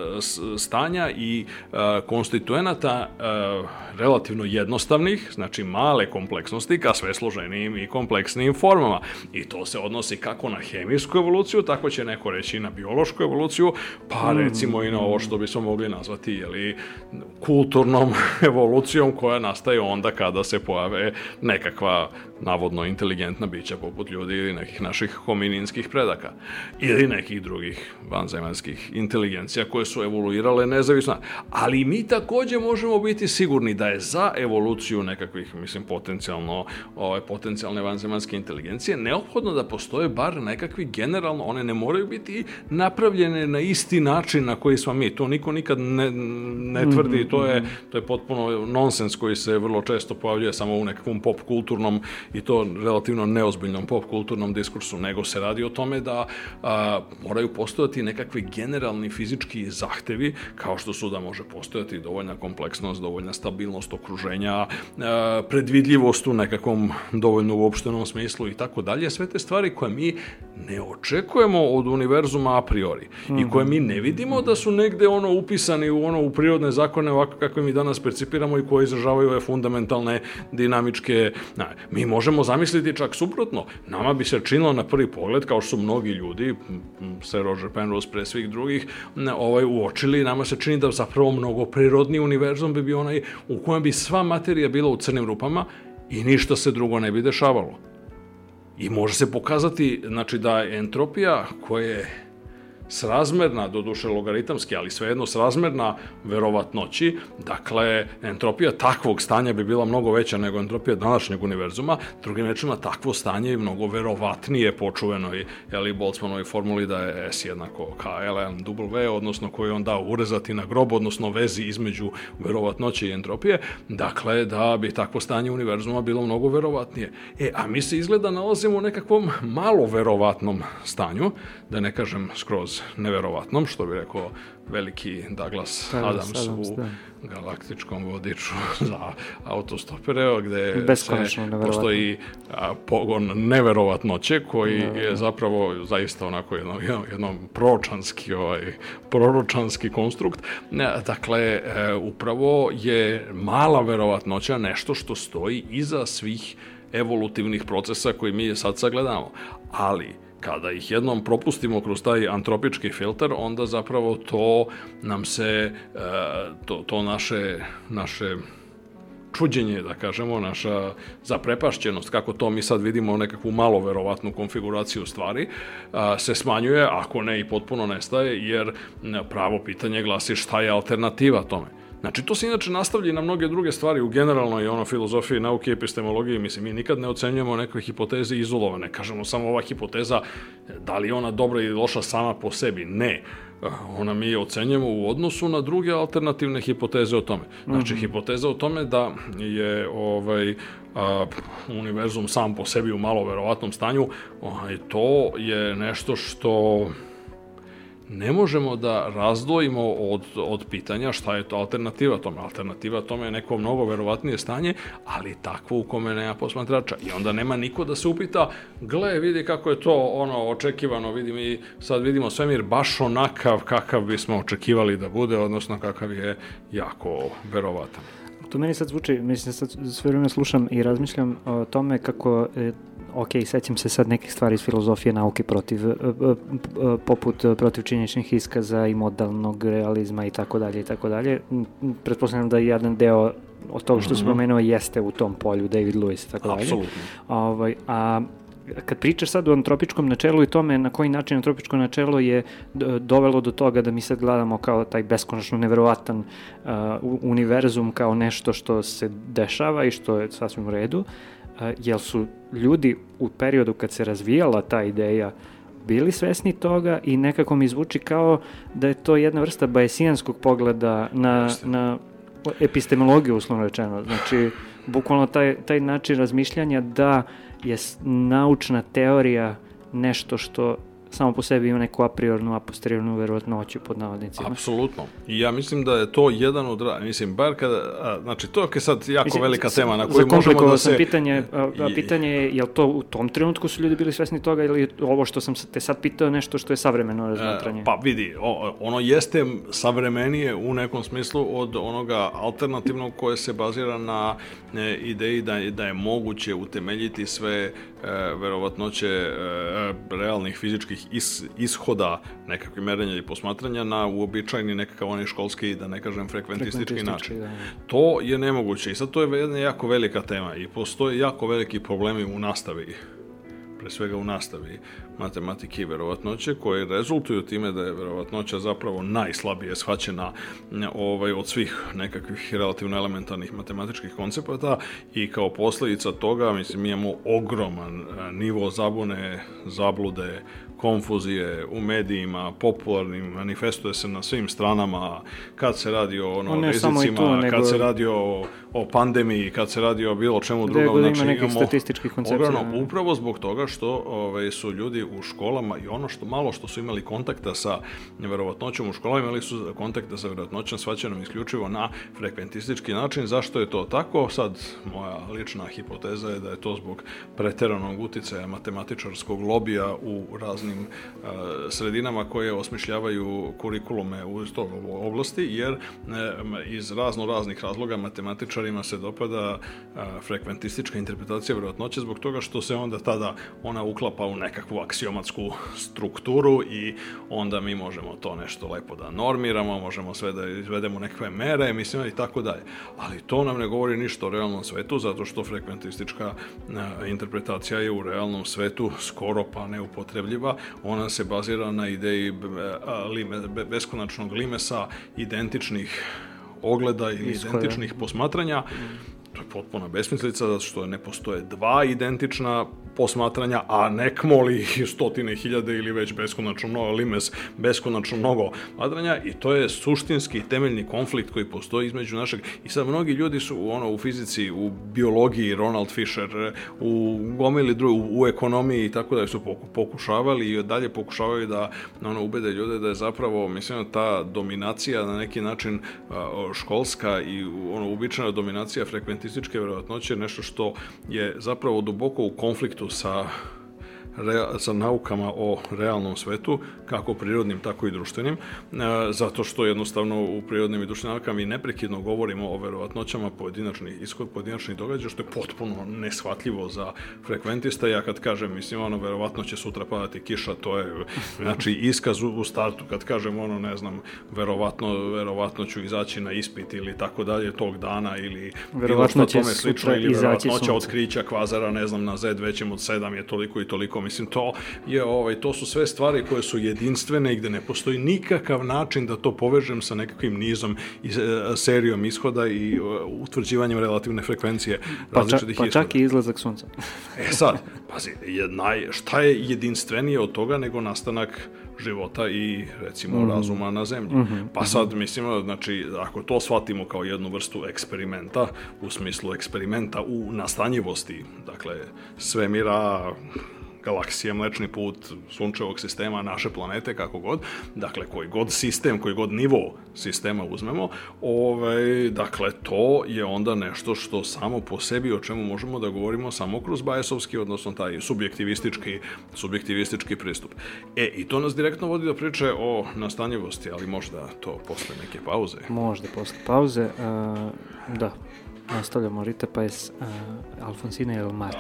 stanja i konstituenata relativno jednostavnih, znači male kompleksnosti, ka sve složenijim i kompleksnijim formama. I to se odnosi kako na hemijsku evoluciju, tako će neko reći i na biološku evoluciju, pa recimo i na ovo što bismo mogli nazvati kulturnom evolucijom, koja nastaje onda kada se pojave nekakva navodno inteligentna bića poput ljudi ili nekih naših homininskih predaka ili nekih drugih vanzemaljskih inteligencija koje su evoluirale nezavisno. Ali mi takođe možemo biti sigurni da je za evoluciju nekakvih, mislim, potencijalne vanzemaljske inteligencije neophodno da postoje bar nekakvi generalno, one ne moraju biti napravljene na isti način na koji smo mi. To niko nikad ne tvrdi, to je potpuno nonsens koji se vrlo često pojavljuje samo u nekakvom pop kulturnom i to relativno neozbiljnom pop kulturnom diskursu, nego se radi o tome da moraju postojati nekakvi generalni fizički zahtevi, kao što su da može postojati dovoljna kompleksnost, dovoljna stabilnost okruženja, predvidljivost u nekakvom dovoljno uopštenom smislu i tako dalje. Sve te stvari koje mi ne očekujemo od univerzuma a priori i koje mi ne vidimo da su negde upisani u prirodne zakone ovako kako mi danas percipiramo i koje izražavaju ove fundamentalne dinamičke. Mi možemo zamisliti čak suprotno. Nama bi se činilo na prvi pogled, kao što su mnogi ljudi, Sir Roger Penrose pre svih drugih, uočili, nama se čini da zapravo mnogo prirodniji univerzum bi bio onaj u kojem bi sva materija bila u crnim rupama i ništa se drugo ne bi dešavalo. I može se pokazati, znači, da je entropija koja je srazmerna, doduše logaritamski, ali svejedno srazmerna verovatnoći, dakle, entropija takvog stanja bi bila mnogo veća nego entropija današnjeg univerzuma. Drugim rečima, takvo stanje je mnogo verovatnije po čuvenoj Boltzmannovoj formuli da je S jednako KLMW, odnosno koju on dao urezati na grob, odnosno vezi između verovatnoće i entropije, dakle, da bi takvo stanje univerzuma bilo mnogo verovatnije. A mi se izgleda nalazimo u nekakvom malo verovatnom stanju, da ne kažem skroz neverovatnom, što bi rekao veliki Douglas Adams u galaktičkom vodiču za autostopere, gde postoji pogon neverovatnoće koji je zapravo zaista onako jedno proročanski konstrukt. Dakle, upravo je mala verovatnoća nešto što stoji iza svih evolutivnih procesa koji mi sad sagledamo. Ali kada ih jednom propustimo kroz taj antropički filter, onda zapravo to nam se, to naše čuđenje, da kažemo, naša zaprepašćenost, kako to mi sad vidimo nekakvu malo verovatnu konfiguraciju stvari, se smanjuje, ako ne i potpuno nestaje, jer pravo pitanje glasi šta je alternativa tome. Znači, to se inače nastavlja i na mnoge druge stvari u generalnoj filozofiji, nauke i epistemologiji. Mislim, mi nikad ne ocenjujemo neke hipoteze izolovane. Kažemo samo ova hipoteza, da li je ona dobra ili loša sama po sebi? Ne. Ona mi je ocenjujemo u odnosu na druge alternativne hipoteze o tome. Znači, hipoteza o tome da je univerzum sam po sebi u malo verovatnom stanju, to je nešto što ne možemo da razdvojimo od pitanja šta je to alternativa tome. Alternativa tome je neko mnogo verovatnije stanje, ali takvo u kome nema posmatrača. I onda nema niko da se upita, gle, vidi kako je to očekivano, mi sad vidimo svemir baš onakav kakav bismo očekivali da bude, odnosno kakav je jako verovatan. To meni sad zvuči, mislim, sad sve vreme slušam i razmišljam o tome kako, sećam se sad nekih stvari iz filozofije nauke poput protiv činjeničnih iskaza i modalnog realizma i tako dalje. Pretpostavljam da jedan deo od toga što sam pomenuo jeste u tom polju, David Lewis i tako dalje. Apsolutno. A kad pričaš sad o antropičkom načelu i tome na koji način antropičko načelo je dovelo do toga da mi sad gledamo kao taj beskonačno neverovatan univerzum kao nešto što se dešava i što je sasvim u redu, jel su ljudi u periodu kad se razvijala ta ideja bili svesni toga i nekako mi zvuči kao da je to jedna vrsta bayesijanskog pogleda na epistemologiju, uslovno rečeno. Znači, bukvalno taj način razmišljanja da je naučna teorija nešto što samo po sebi ima neku a posteriornu verovatnoću pod navodnicima. Apsolutno. I ja mislim da je to jedan od... bar kada... Znači, to je sad jako velika tema na koju možemo da se... Pitanje je, jel to u tom trenutku su ljudi bili svesni toga ili ovo što sam te sad pitao nešto što je savremeno razmatranje? Pa vidi, ono jeste savremenije u nekom smislu od onoga alternativnog koje se bazira na ideji da je moguće utemeljiti sve verovatnoće realnih fizičkih ishoda nekakvih merenja ili posmatranja na uobičajeni nekakav onaj školski, da ne kažem frekventistički način. Da. To je nemoguće i sad to je jedna jako velika tema i postoje jako veliki problemi u nastavi, pre svega u nastavi matematike i verovatnoće, koje rezultuju time da je verovatnoća zapravo najslabije shvaćena od svih nekakvih relativno elementarnih matematičkih koncepata i kao posljedica toga, mislim, mi imamo ogroman nivo zablude, konfuzije u medijima, popularnim, manifestuje se na svim stranama, kad se radi o rizicima, kad se radi o pandemiji, kad se radi o bilo čemu drugom. Znači, ima nekih statističkih koncepcija. Upravo zbog toga što su ljudi u školama i ono što su imali kontakta sa verovatnoćom u školama, imali su kontakta sa verovatnoćom shvaćenom isključivo na frekventistički način. Zašto je to tako? Sad, moja lična hipoteza je da je to zbog preteranog uticaja matematičarskog lobija u raznim sredinama koje osmišljavaju kurikulume u toj oblasti, jer iz raznih razloga matematičarima se dopada frekventistička interpretacija verovatnoće zbog toga što se onda tada ona uklapa u nekakvu aksiomatsku strukturu i onda mi možemo to nešto lepo da normiramo, možemo sve da izvedemo nekakve mere, mislim, i tako dalje. Ali to nam ne govori ništa o realnom svetu, zato što frekventistička interpretacija je u realnom svetu skoro pa neupotrebljiva. Ona se bazira na ideji beskonačnog limesa, identičnih ogleda ili identičnih posmatranja. To je potpuna besmislica, zato što ne postoje dva identična posmatranja, a nekmoli stotine hiljade ili već beskonačno mnogo limes, beskonačno mnogo matranja, i to je suštinski temeljni konflikt koji postoji između našeg. I sad mnogi ljudi su u fizici, u biologiji, Ronald Fisher, u gomili u ekonomiji i tako da su pokušavali i dalje pokušavaju da ubede ljude da je zapravo, mislim, ta dominacija na neki način školska i uobičajena dominacija frekventističke verovatnoće nešto što je zapravo duboko u konfliktu sa naukama o realnom svetu, kako prirodnim, tako i društvenim, zato što jednostavno u prirodnim i društvenim naukama mi neprekidno govorimo o verovatnoćama pojedinačnih događaja, što je potpuno neshvatljivo za frekventista. Ja kad kažem, mislim, verovatno će sutra padati kiša, to je, znači, iskaz u startu, kad kažem, verovatno ću izaći na ispit ili tako dalje tog dana, ili bilo što tome slično, ili verovatnoća otkrića kvazara, ne znam, na Z većem od 7 je toliko i toliko mislim, to su sve stvari koje su jedinstvene i gde ne postoji nikakav način da to povežem sa nekakvim nizom i serijom ishoda i utvrđivanjem relativne frekvencije različitih ishoda. Pa čak i izlazak sunca. Sad, pazi, šta je jedinstvenije od toga nego nastanak života i, recimo, razuma na zemlji. Pa sad, mislimo, znači, ako to shvatimo kao jednu vrstu eksperimenta, u smislu eksperimenta u nastanjivosti, dakle, svemira, galaksije, Mlečni put, sunčevog sistema, naše planete, kako god, dakle, koji god sistem, koji god nivo sistema uzmemo, dakle, to je onda nešto što samo po sebi, o čemu možemo da govorimo samo kroz Bayesovski, odnosno taj subjektivistički pristup. I to nas direktno vodi do priče o nastanjivosti, ali možda to posle neke pauze. Možda posle pauze, da, nastavljamo Rita Paes, Alfonsina i El Mar.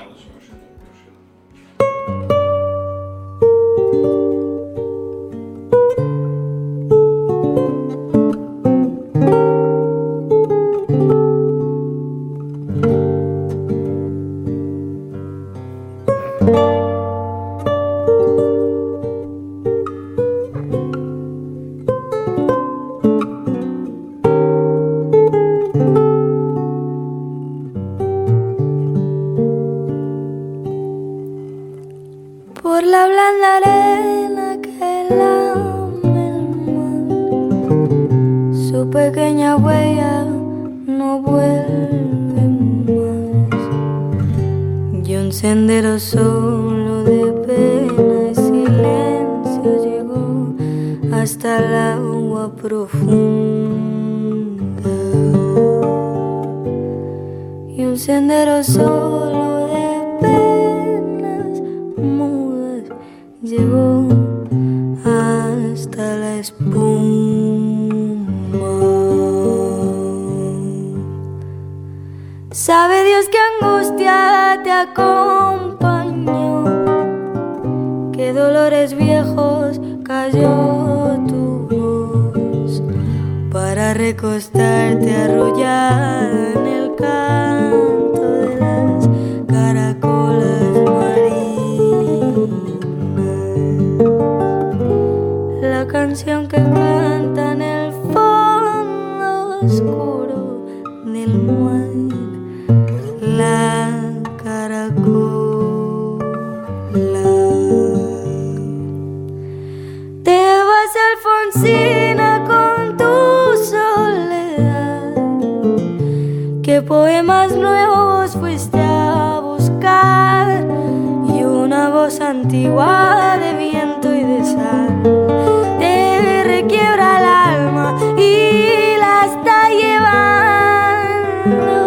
Sabe Dios qué angustia te acompañó, qué dolores viejos cayó tu voz para recostarte arrullada en el canto de las caracolas marinas, la canción que canta en el fondo oscuro del mar. La caracola. Te vas, Alfonsina, con tu soledad. ¿Qué poemas nuevos fuiste a buscar? Y una voz antigua de viento y de sal te requiebra el alma y la está llevando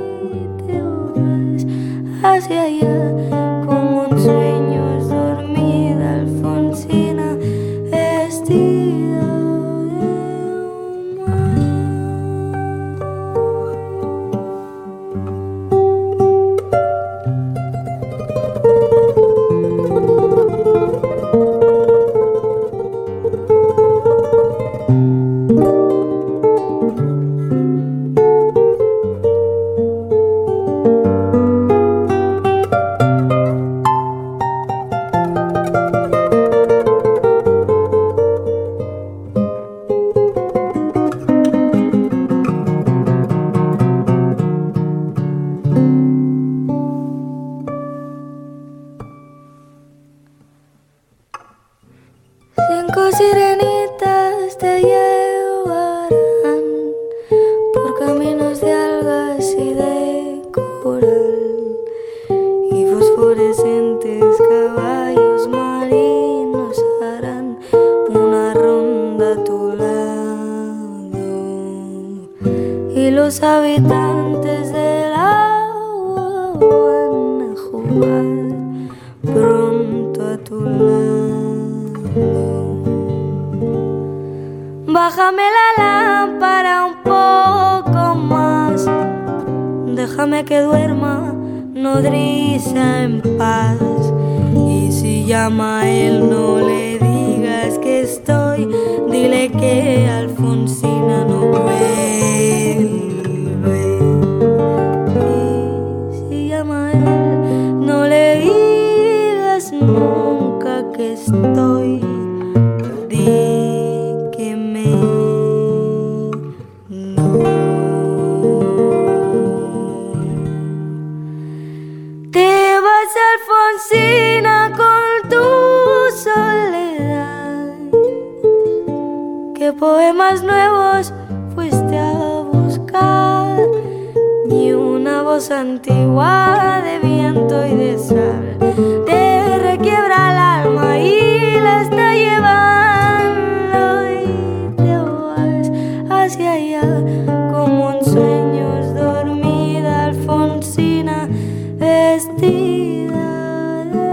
hacia allá, como en sueños dormida Alfonsina, vestida de sirenitas te llevarán por caminos de algas y de coral, y fosforescentes caballos marinos harán una ronda a tu lado, y los habitantes del agua van a jugar pronto a tu lado. Bájame la lámpara un poco más, déjame que duerma nodriza en paz. Y si llama a él, no le digas que estoy, dile que Alfonsina no vuelve. Y si llama a él, no le digas no. Alfonsina, con tu soledad. ¿Qué poemas nuevos fuiste a buscar? Ni una voz antigua de viento y de sal te requiebra el alma y la está llevando, y te vas hacia allá como en sueños dormida Alfonsina, vestida de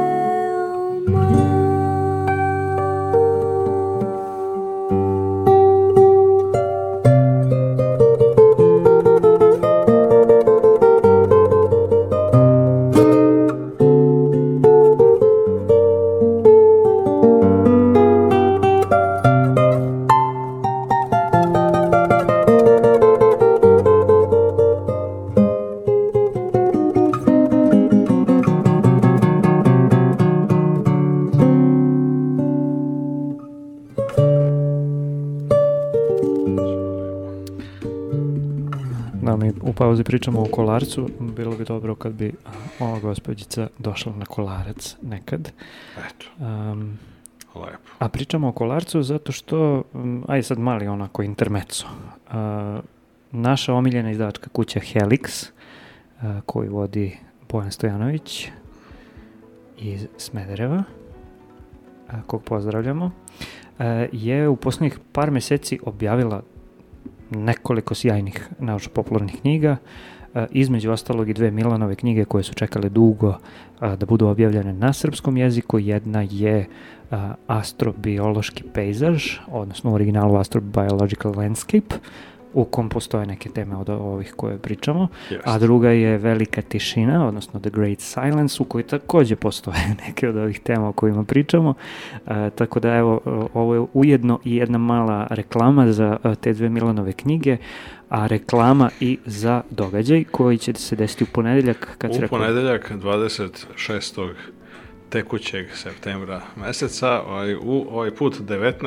U pauzi pričamo o Kolarcu, bilo bi dobro kad bi ova gospođica došla na Kolarac nekad. Eto, lepo. A pričamo o Kolarcu zato što, aj sad mali onako intermezzo, naša omiljena izdavačka kuća Helix, koju vodi Bojan Stojanović iz Smedereva, kog pozdravljamo, je u posljednjih par mjeseci objavila nekoliko sjajnih naučno-popularnih knjiga, između ostalog i 2 Milanove knjige koje su čekale dugo da budu objavljene na srpskom jeziku. Jedna je Astrobiološki pejzaž, odnosno u originalu Astrobiological Landscape, u kom postoje neke teme od ovih koje pričamo, a druga je Velika tišina, odnosno The Great Silence, u kojoj također postoje neke od ovih tema o kojima pričamo, tako da evo, ovo je ujedno i jedna mala reklama za te 2 Milanove knjige, a reklama i za događaj koji će se desiti u ponedeljak. Ponedeljak 26. tekućeg septembra meseca, ovaj put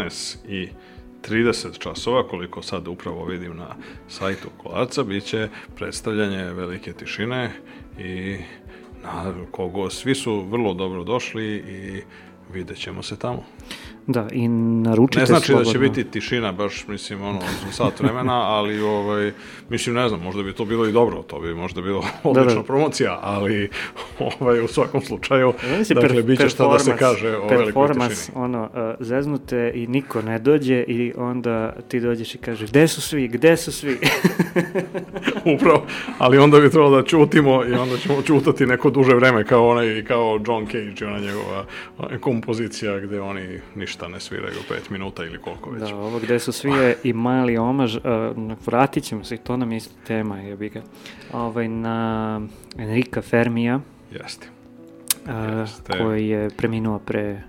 19:30 časova, koliko sad upravo vidim na sajtu Kolarca, bit će predstavljanje Velike tišine i svi su vrlo dobro došli i vidjet ćemo se tamo. Da, i naručite ne znači slobodno. Da će biti tišina baš, mislim, sat vremena, ali mislim, ne znam, možda bi to bilo i dobro, to bi možda bilo odlična promocija, ali u svakom slučaju, dakle, bit će šta da se kaže o Velikoj tišini. Zeznute i niko ne dođe i onda ti dođeš i kažeš, gde su svi? Upravo, ali onda bi trebalo da čutimo i onda ćemo čutati neko duže vreme kao John Cage i ona njegova kompozicija gde oni ništa ne sviraju 5 minuta ili koliko već. Da, ovo gde su svi je i mali omaž, vratit ćemo se, to nam je isto tema, na Enrika Fermija. Jeste. Koji je preminuo pre...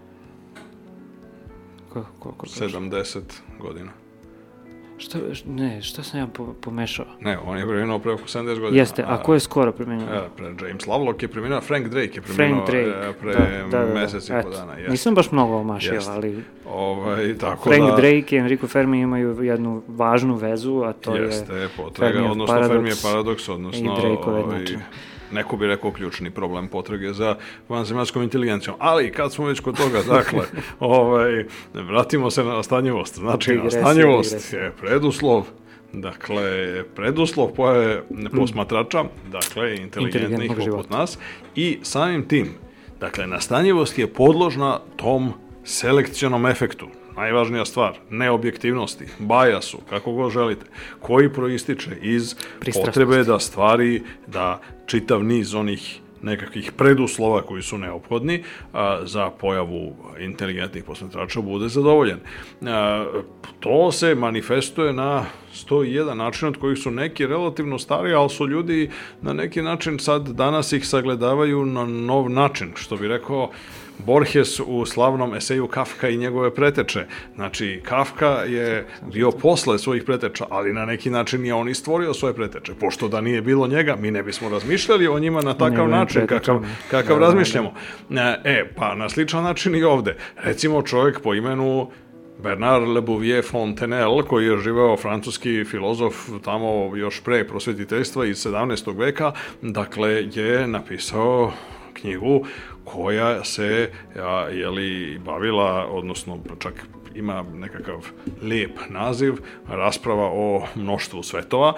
70 godina. Šta sam ja pomešao? Ne, on je preminuo pre oko 70 godina. Jeste, a ko je skoro preminuo? James Lovelock je preminuo, Frank Drake je preminuo pre mesec i po dana. Nisam baš mnogo omašio, ali Frank Drake i Enrico Fermi imaju jednu važnu vezu, a to je Fermijev paradoks, odnosno neko bi rekao ključni problem potrage za vanzemaljskom inteligencijom. Ali kad smo već kod toga, dakle, vratimo se na nastanjivost. Znači, nastanjivost je preduslov, dakle, pojave posmatrača, dakle, inteligentnih poput nas, i samim tim, dakle, nastanjivost je podložna tom selekcionom efektu. Najvažnija stvar, neobjektivnosti, bajasu, kako god želite, koji proističe iz potrebe da čitav niz onih nekakvih preduslova koji su neophodni za pojavu inteligentnih posmatrača bude zadovoljen. To se manifestuje na 101 način, od kojih su neki relativno stari, ali su ljudi na neki način sad danas ih sagledavaju na nov način, što bi rekao Borges u slavnom eseju Kafka i njegove preteče. Znači, Kafka je bio posle svojih preteča, ali na neki način je on i stvorio svoje preteče. Pošto da nije bilo njega, mi ne bismo razmišljali o njima na takav način kakav razmišljamo. Pa na sličan način i ovde. Recimo, čovjek po imenu Bernard Le Bouvier Fontenelle, koji je živeo francuski filozof tamo još pre prosvetiteljstva iz 17. veka, dakle, je napisao knjigu koja se bavila, odnosno čak ima nekakav lijep naziv, rasprava o mnoštvu svetova,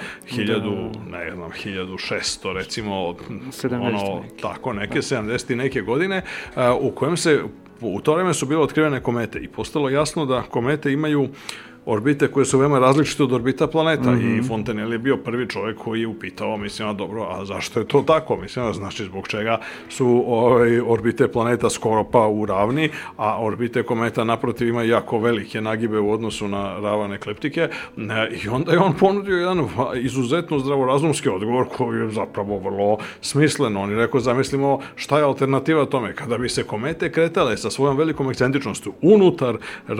1600 recimo, tako neke 70 neke godine, u kojem u to vreme su bile otkrivene komete i postalo jasno da komete imaju orbite koje su veoma različite od orbita planeta i Fontenelle je bio prvi čovjek koji je upitao, mislim, dobro, a zašto je to tako? Mislim, znači zbog čega su orbite planeta skoro pa u ravni, a orbite kometa naprotiv ima jako velike nagibe u odnosu na ravan ekliptike i onda je on ponudio jedan izuzetno zdravorazumski odgovor koji je zapravo vrlo smislen. On je rekao, zamislimo šta je alternativa tome. Kada bi se komete kretale sa svojom velikom ekscentričnošću unutar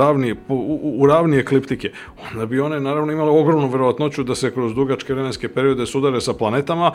u ravni ekliptike, onda bi one naravno imale ogromnu verovatnoću da se kroz dugačke vremenske periode sudare sa planetama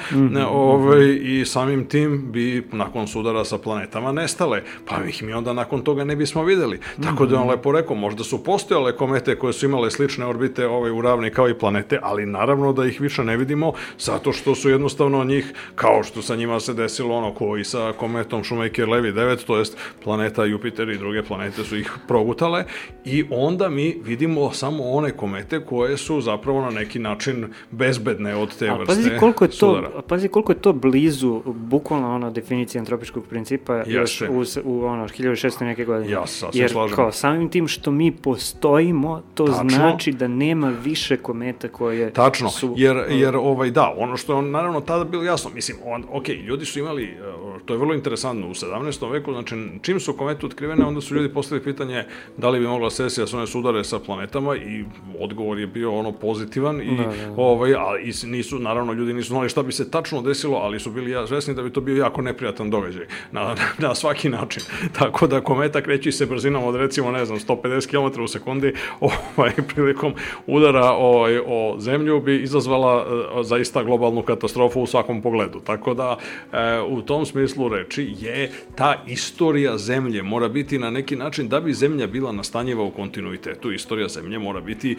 i samim tim bi nakon sudara sa planetama nestale, pa ih mi onda nakon toga ne bismo videli. Tako da je on lepo rekao, možda su postojale komete koje su imale slične orbite u ravni kao i planete, ali naravno da ih više ne vidimo zato što su jednostavno njih, kao što sa njima se desilo koji sa kometom Shoemaker-Levy 9, to jest planeta Jupiter i druge planete su ih progutale i onda mi vidimo samo one komete koje su zapravo na neki način bezbedne od te vrste sudara. Pazi koliko je to blizu, bukvalno definicija antropičkog principa još u 1600 neke godine. Ja sasvim jer slažem. Kao samim tim što mi postojimo, to znači da nema više kometa koje su... Jer ono što je naravno tada bilo jasno, mislim, ljudi su imali, to je vrlo interesantno, u 17. veku, znači čim su komete otkrivene, onda su ljudi postavili pitanje da li bi mogla se desiti da su one sudare sa planetama i odgovor je bio pozitivan ali nisu, naravno ljudi nisu znali šta bi se tačno desilo, ali su bili svesni da bi to bio jako neprijatan događaj na svaki način. Tako da kometa kreći se brzinom od recimo 150 km u sekundi prilikom udara o zemlju bi izazvala zaista globalnu katastrofu u svakom pogledu. Tako da u tom smislu reči je ta istorija zemlje mora biti na neki način da bi zemlja bila nastanjiva u kontinuitetu. Istorija zemlje mora biti,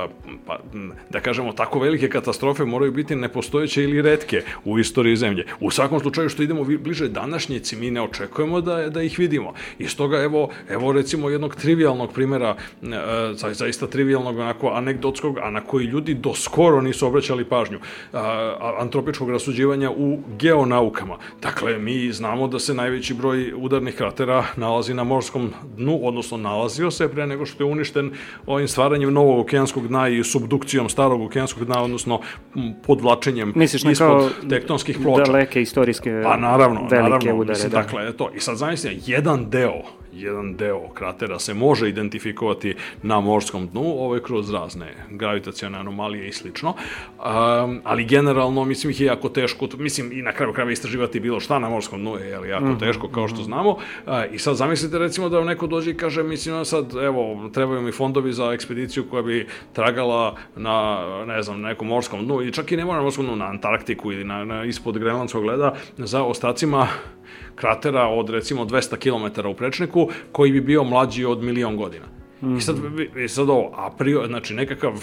da kažemo, tako velike katastrofe moraju biti nepostojeće ili retke u istoriji zemlje. U svakom slučaju što idemo bliže današnjici, mi ne očekujemo da ih vidimo. I stoga evo recimo jednog trivialnog primjera, zaista trivialnog, onako anegdotskog, a na koji ljudi do skoro nisu obraćali pažnju, antropičkog rasuđivanja u geonaukama. Dakle, mi znamo da se najveći broj udarnih kratera nalazi na morskom dnu, odnosno nalazio se pre nego što je uništen ovim stvaranjem novog okeanskog dna i subdukcijom starog okeanskog dna, odnosno podvlačenjem ispod tektonskih ploča. Daleke istorijske velike udare. Mislim, dakle, to. I sad zamislite, jedan deo kratera se može identifikovati na morskom dnu, kroz razne gravitacione anomalije i slično, ali generalno, mislim, ih je jako teško, mislim, i na kraju krajeva istraživati bilo šta na morskom dnu je jako teško, kao što znamo, i sad zamislite recimo da neko dođe i kaže, mislim, sad, evo, trebaju mi fondovi za ekspediciju koja bi tragala na, nekom morskom dnu, i čak i ne mora na morskom dnu, na Antarktiku ili ispod Grenlandskog leda, za ostacima kratera od recimo 200 km u prečniku koji bi bio mlađi od 1.000.000 godina. I sad ovo, znači nekakav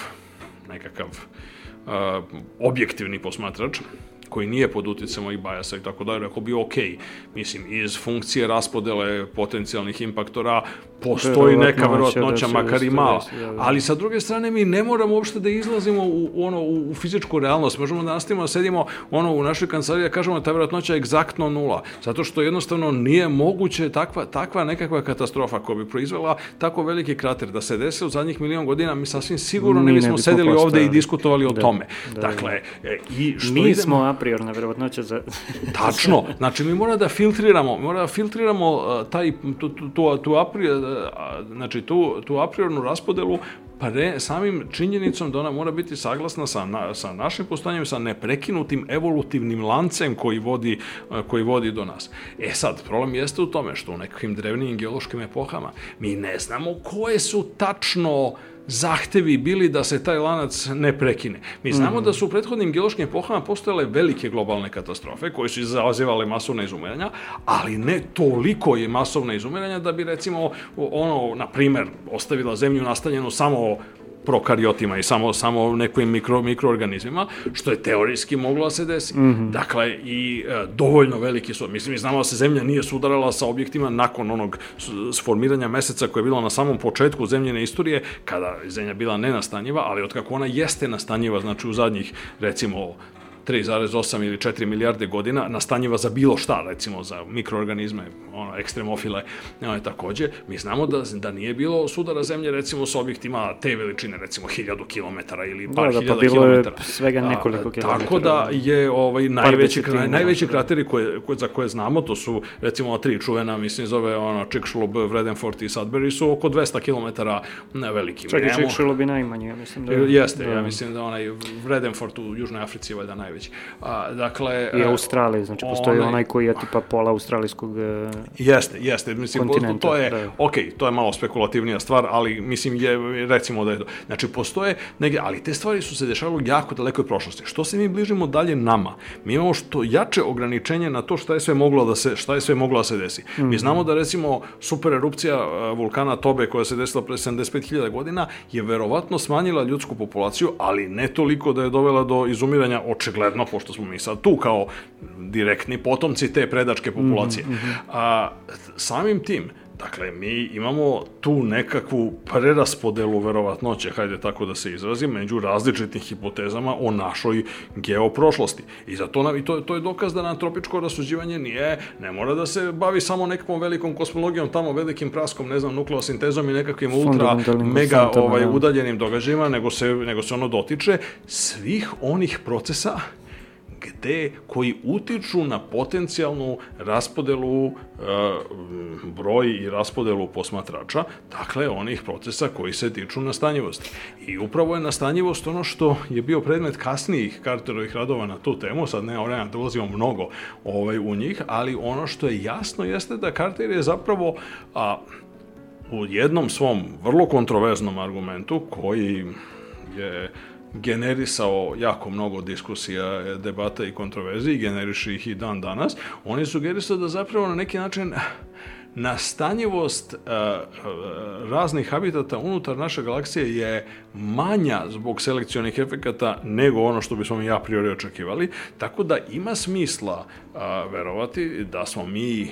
objektivni posmatrač koji nije pod utjecajem ovih bajasa i tako dalje, rekao bi mislim, iz funkcije raspodele potencijalnih impaktora postoji neka verovatnoća, makar i mala. Ali sa druge strane mi ne moramo uopšte da izlazimo u fizičku realnost. Možemo da nastavimo da sedimo u našoj kancelariji da kažemo da ta verovatnoća je egzaktno 0. Zato što jednostavno nije moguće takva nekakva katastrofa koja bi proizvela tako veliki krater da se desi u zadnjih 1.000.000 godina, mi sasvim sigurno ne bismo sedeli ovde i diskutovali o tome. Dakle, i što mi smo a priorna verovatnoća za... Tačno. Znači, mi moramo da filtriramo tu a priornu raspodelu samim činjenicom da ona mora biti saglasna sa našim postojanjem, sa neprekinutim evolutivnim lancem koji vodi do nas. Sad, problem jeste u tome što u nekakvim drevnijim geološkim epohama mi ne znamo koje su tačno zahtevi bili da se taj lanac ne prekine. Mi znamo da su u prethodnim geološkim epohama postojale velike globalne katastrofe koje su izazivale masovna izumiranja, ali ne toliko je masovna izumiranja da bi recimo na primer ostavila zemlju nastanjenu samo prokariotima i samo nekim mikroorganizmima, što je teorijski moglo da se desi. Dakle, i dovoljno veliki su. Mislim, mi znamo da se Zemlja nije sudarala sa objektima nakon onog sformiranja Meseca koje je bilo na samom početku Zemljine istorije, kada je Zemlja bila nenastanjiva, ali otkako ona jeste nastanjiva, znači u zadnjih, recimo, 3,8 ili 4 milijarde godina, nastanjiva za bilo šta, recimo za mikroorganizme, ekstremofile, takođe, mi znamo da nije bilo sudara Zemlje, recimo, s objektima te veličine, recimo 1000 km ili par hiljada kilometara. Bilo je svega nekoliko kilometara. Tako da je najveći krateri za koje znamo, to su, recimo, 3 čuvena, mislim, zove Chicxulub, Vredenfort i Sudbury, su oko 200 km veliki. Čak i Chicxulub i najmanji, ja mislim da je. Jeste, ja mislim da onaj Vredenfort u Južnoj Africi je valjda najveći. Dakle, i Australiji, znači postoji onaj koji je tipa pola australijskog jeste, mislim, to je, to je malo spekulativnija stvar, ali mislim, recimo da je to. Znači, postoje negdje, ali te stvari su se dešavale jako dalekoj prošlosti. Što se mi bližimo dalje nama? Mi imamo što jače ograničenje na to šta je sve moglo da se desi. Mi znamo da, recimo, super erupcija vulkana Tobe koja se desila pre 75.000 godina je verovatno smanjila ljudsku populaciju, ali ne toliko da je dovela do izumiranja, očigledno, pošto smo mi sad tu kao direktni potomci te predačke populacije. Samim tim, dakle, mi imamo tu nekakvu preraspodelu verovatnoće, hajde tako da se izrazim, među različitim hipotezama o našoj geoprošlosti. I zato to je dokaz da nam tropičko rasuđivanje ne mora da se bavi samo nekakvom velikom kosmologijom, tamo velikim praskom, ne znam, nukleosintezom i nekakvim mega udaljenim događajima, nego se ono dotiče svih onih procesa koji utiču na potencijalnu raspodelu, broj i raspodelu posmatrača, dakle, onih procesa koji se tiču nastanjivosti. I upravo je nastanjivost ono što je bio predmet kasnijih Carterovih radova na tu temu, sad nema vremena da ulazimo mnogo u njih, ali ono što je jasno jeste da Carter je zapravo u jednom svom vrlo kontroverznom argumentu, koji je generisao jako mnogo diskusija, debata i kontroverziji, generiše ih i dan danas, on je sugerisao da zapravo na neki način nastanjivost raznih habitata unutar naše galaksije je manja zbog selekcionih efekata nego ono što bismo mi a priori očekivali, tako da ima smisla verovati da smo mi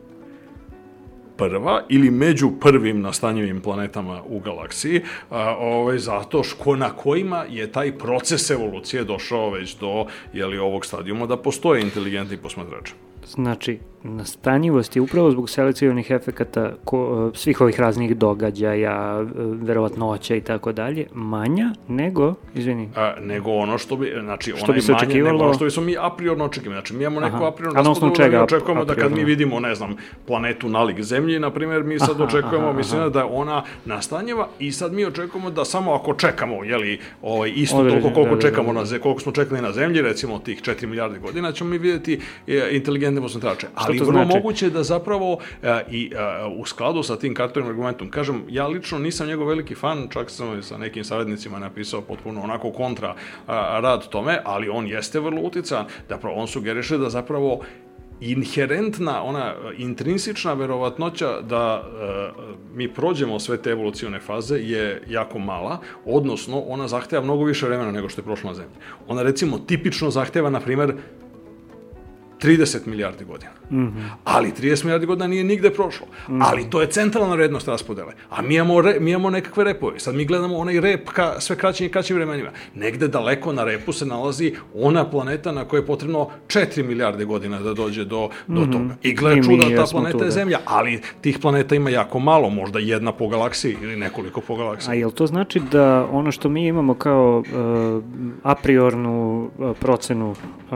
prva ili među prvim nastanjivim planetama u galaksiji, zato na kojima je taj proces evolucije došao već do ovog stadijuma da postoje inteligentni posmatrači. Znači, nastanjivost je upravo zbog selekcionih efekata svih ovih raznih događaja, verovatnoća i tako dalje, manja nego, nego ono što bi, znači, što bi se očekivalo, nego ono što bismo mi a priorno očekivali. Znači, mi imamo neku a priorno raspodelu, mi očekujemo da kad mi vidimo, ne znam, planetu nalik Zemlji, na primjer, mi sad očekujemo, mislim da je ona nastanjiva i sad mi očekujemo da samo ako čekamo, isto toliko koliko smo čekali na Zemlji, recimo tih 4 milijarde godina, ćemo mi vidjeti inteligentne posmatrače. Ali vrlo moguće da zapravo i u skladu sa tim Carterovim argumentom, kažem, ja lično nisam njegov veliki fan, čak sam sa nekim saradnicima napisao potpuno onako kontra rad tome, ali on jeste vrlo uticajan. Zapravo, on sugeriše da zapravo inherentna, ona intrinsična verovatnoća da mi prođemo sve te evolucione faze je jako mala, odnosno ona zahteva mnogo više vremena nego što je prošlo na Zemlji. Ona, recimo, tipično zahteva, na primer, 30 milijardi godina. Ali 30 milijardi godina nije nigde prošlo. Ali to je centralna vrednost raspodele. A mi imamo nekakve repove. Sad mi gledamo onaj rep sve kraćim i kraćim vremenima. Negde daleko na repu se nalazi ona planeta na kojoj je potrebno 4 milijarde godina da dođe do toga. I gle čuda, ta planeta je Zemlja, ali tih planeta ima jako malo, možda jedna po galaksiji ili nekoliko po galaksiji. A jel to znači da ono što mi imamo kao a priornu procenu,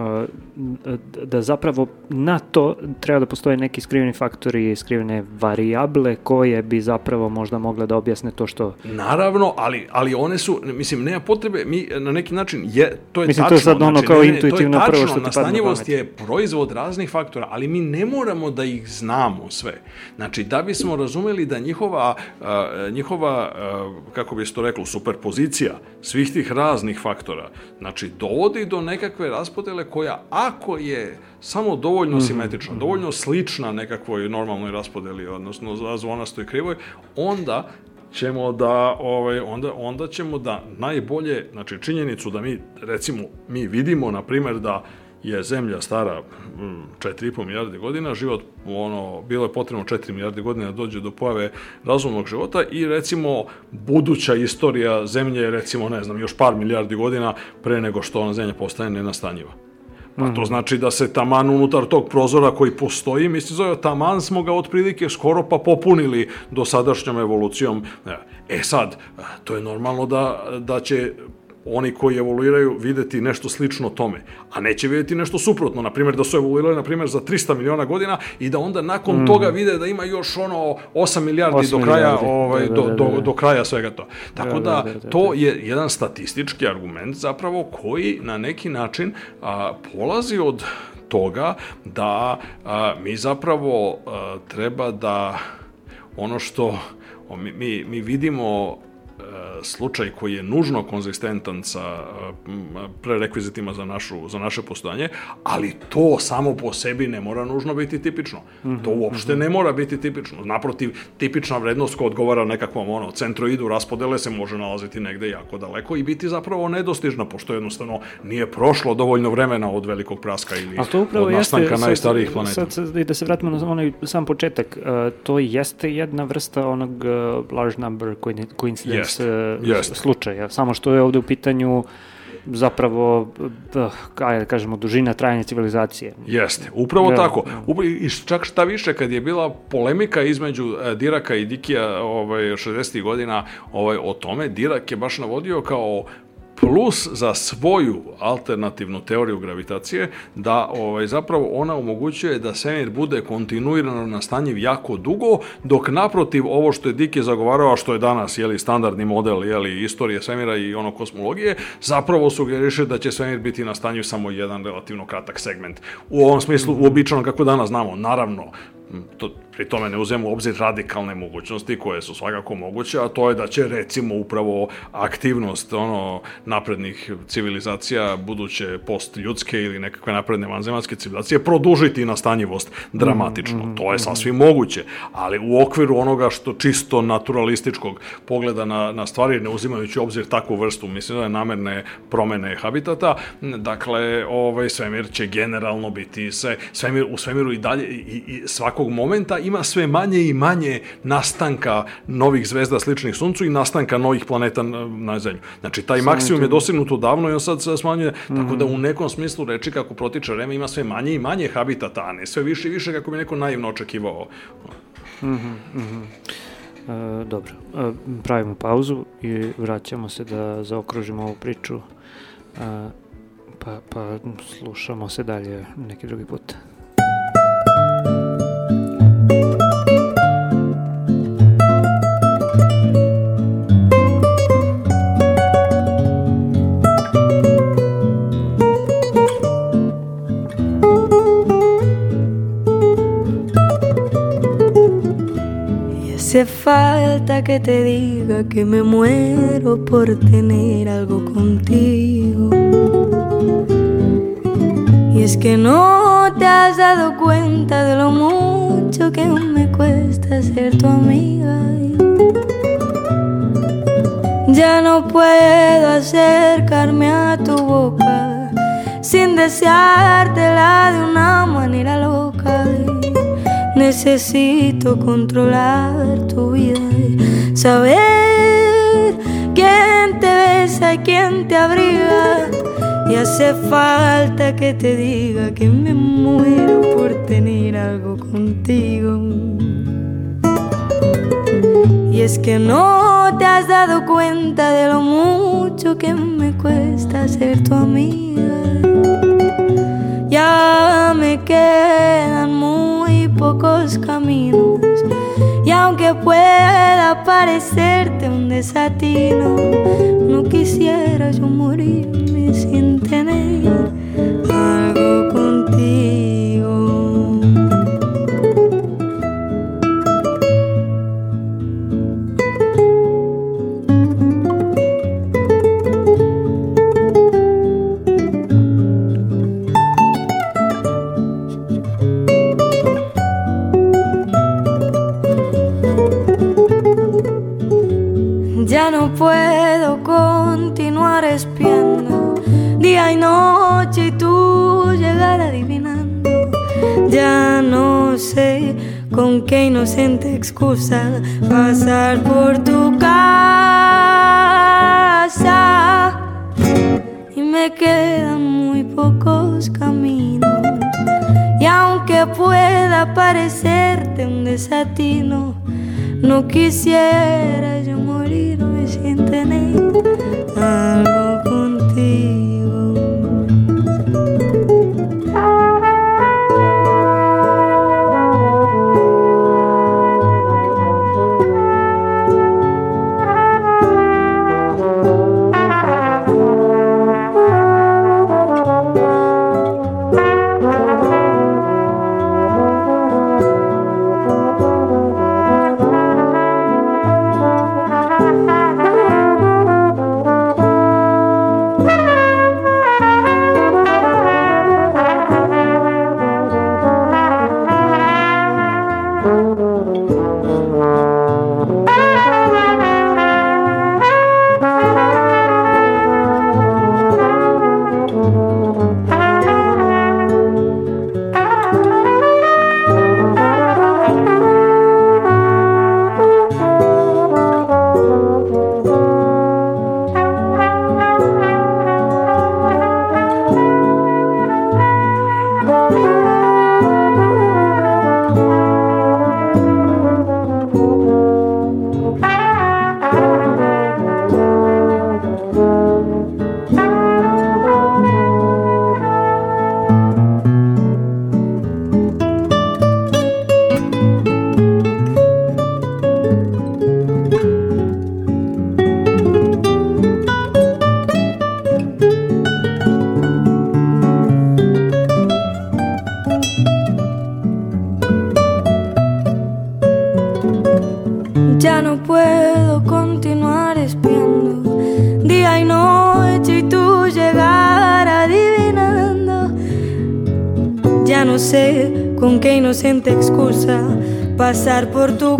da zapravo na to treba da postoje neki skriveni faktori, skrivene varijable koje bi zapravo možda mogle da objasne to što... Naravno, ali one su, mislim, nema potrebe, mi na neki način, to je mislim, tačno. To je sad ono kao intuitivno prvo što ti padne na pamet. Nastanjivost je proizvod raznih faktora, ali mi ne moramo da ih znamo sve. Znači, da bismo razumeli da njihova kako bi se to reklo, superpozicija svih tih raznih faktora, znači, dovodi do nekakve raspodele koja, ako je samo dovoljno simetrična, dovoljno slična nekakvoj normalnoj raspodeli, odnosno zvonastoj krivoj, onda ćemo da onda ćemo da najbolje, znači činjenicu da mi vidimo na primjer da je Zemlja stara 4,5 milijarde godina, život, bilo je potrebno 4 milijarde godina da dođe do pojave razumnog života i recimo buduća istorija Zemlje je recimo, ne znam, još par milijardi godina pre nego što ona Zemlja postane nenastanjiva. Pa to znači da se taman unutar tog prozora koji postoji, mislim zove, taman smo ga otprilike skoro pa popunili dosadašnjom evolucijom. Sad, to je normalno da će oni koji evoluiraju videti nešto slično tome, a neće videti nešto suprotno, na primjer da su evoluirali na primjer za 300 miliona godina i da onda nakon toga vide da ima još 8 milijardi do kraja do kraja svega to. Tako da to je jedan statistički argument zapravo koji na neki način polazi od toga da mi zapravo treba da ono što mi vidimo slučaj koji je nužno konzistentan sa prerekvizitima za naše postojanje, ali to samo po sebi ne mora nužno biti tipično. To uopšte ne mora biti tipično. Naprotiv, tipična vrednost koja odgovara nekakvom centroidu raspodele se može nalaziti negde jako daleko i biti zapravo nedostižna, pošto jednostavno nije prošlo dovoljno vremena od velikog praska ili od nastanka najstarijih planeta. Sad da se vratimo na onaj sam početak, to jeste jedna vrsta onog large number coincidence slučaja, samo što je ovde u pitanju zapravo, da kažemo, dužina trajanja civilizacije. Jeste, upravo tako. I čak šta više, kad je bila polemika između Diraka i Dikija 60. godina o tome, Dirak je baš navodio kao plus za svoju alternativnu teoriju gravitacije, da zapravo ona omogućuje da svemir bude kontinuirano nastanjiv jako dugo, dok naprotiv ovo što je Dike zagovarao, a što je danas standardni model istorije svemira i kosmologije, zapravo sugeriše da će svemir biti nastanjiv samo jedan relativno kratak segment. U ovom smislu, uobičajeno kako danas znamo, naravno, pri tome ne uzmemo u obzir radikalne mogućnosti koje su svakako moguće, a to je da će recimo upravo aktivnost naprednih civilizacija, buduće postljudske ili nekakve napredne vanzemaljske civilizacije, produžiti nastanjivost dramatično. To je sasvim moguće, ali u okviru onoga što čisto naturalističkog pogleda na stvari, ne uzimajući u obzir takvu vrstu, mislim da je namerne promene habitata, dakle, svemir će generalno biti u svemiru i dalje i svakog momenta ima sve manje i manje nastanka novih zvezda sličnih Suncu i nastanka novih planeta na Zemlju. Znači, taj maksimum je dostignut odavno i on sad se smanjuje, tako da u nekom smislu reči, kako protiče vreme, ima sve manje i manje habitata, a ne sve više i više kako bi neko naivno očekivao. Dobro, pravimo pauzu i vraćamo se da zaokružimo ovu priču, pa slušamo se dalje neki drugi put. Hace falta que te diga que me muero por tener algo contigo. Y es que no te has dado cuenta de lo mucho que me cuesta ser tu amiga. Ya no puedo acercarme a tu boca sin deseártela de una manera loca. Necesito controlar tu vida y saber quién te besa y quién te abriga. Y hace falta que te diga que me muero por tener algo contigo. Y es que no te has dado cuenta de lo mucho que me cuesta ser tu amiga. Ya me quedan muy pocos caminos y aunque pueda parecerte un desatino, no quisiera yo morirme sin tener algo contigo. Ya no sé con qué inocente excusa pasar por tu casa. Y me quedan muy pocos caminos. Y aunque pueda parecerte un desatino, no quisiera yo morirme sin tener algo contigo. Ya no puedo continuar espiando día y noche y tú llegar adivinando. Ya no sé con qué inocente excusa pasar por tu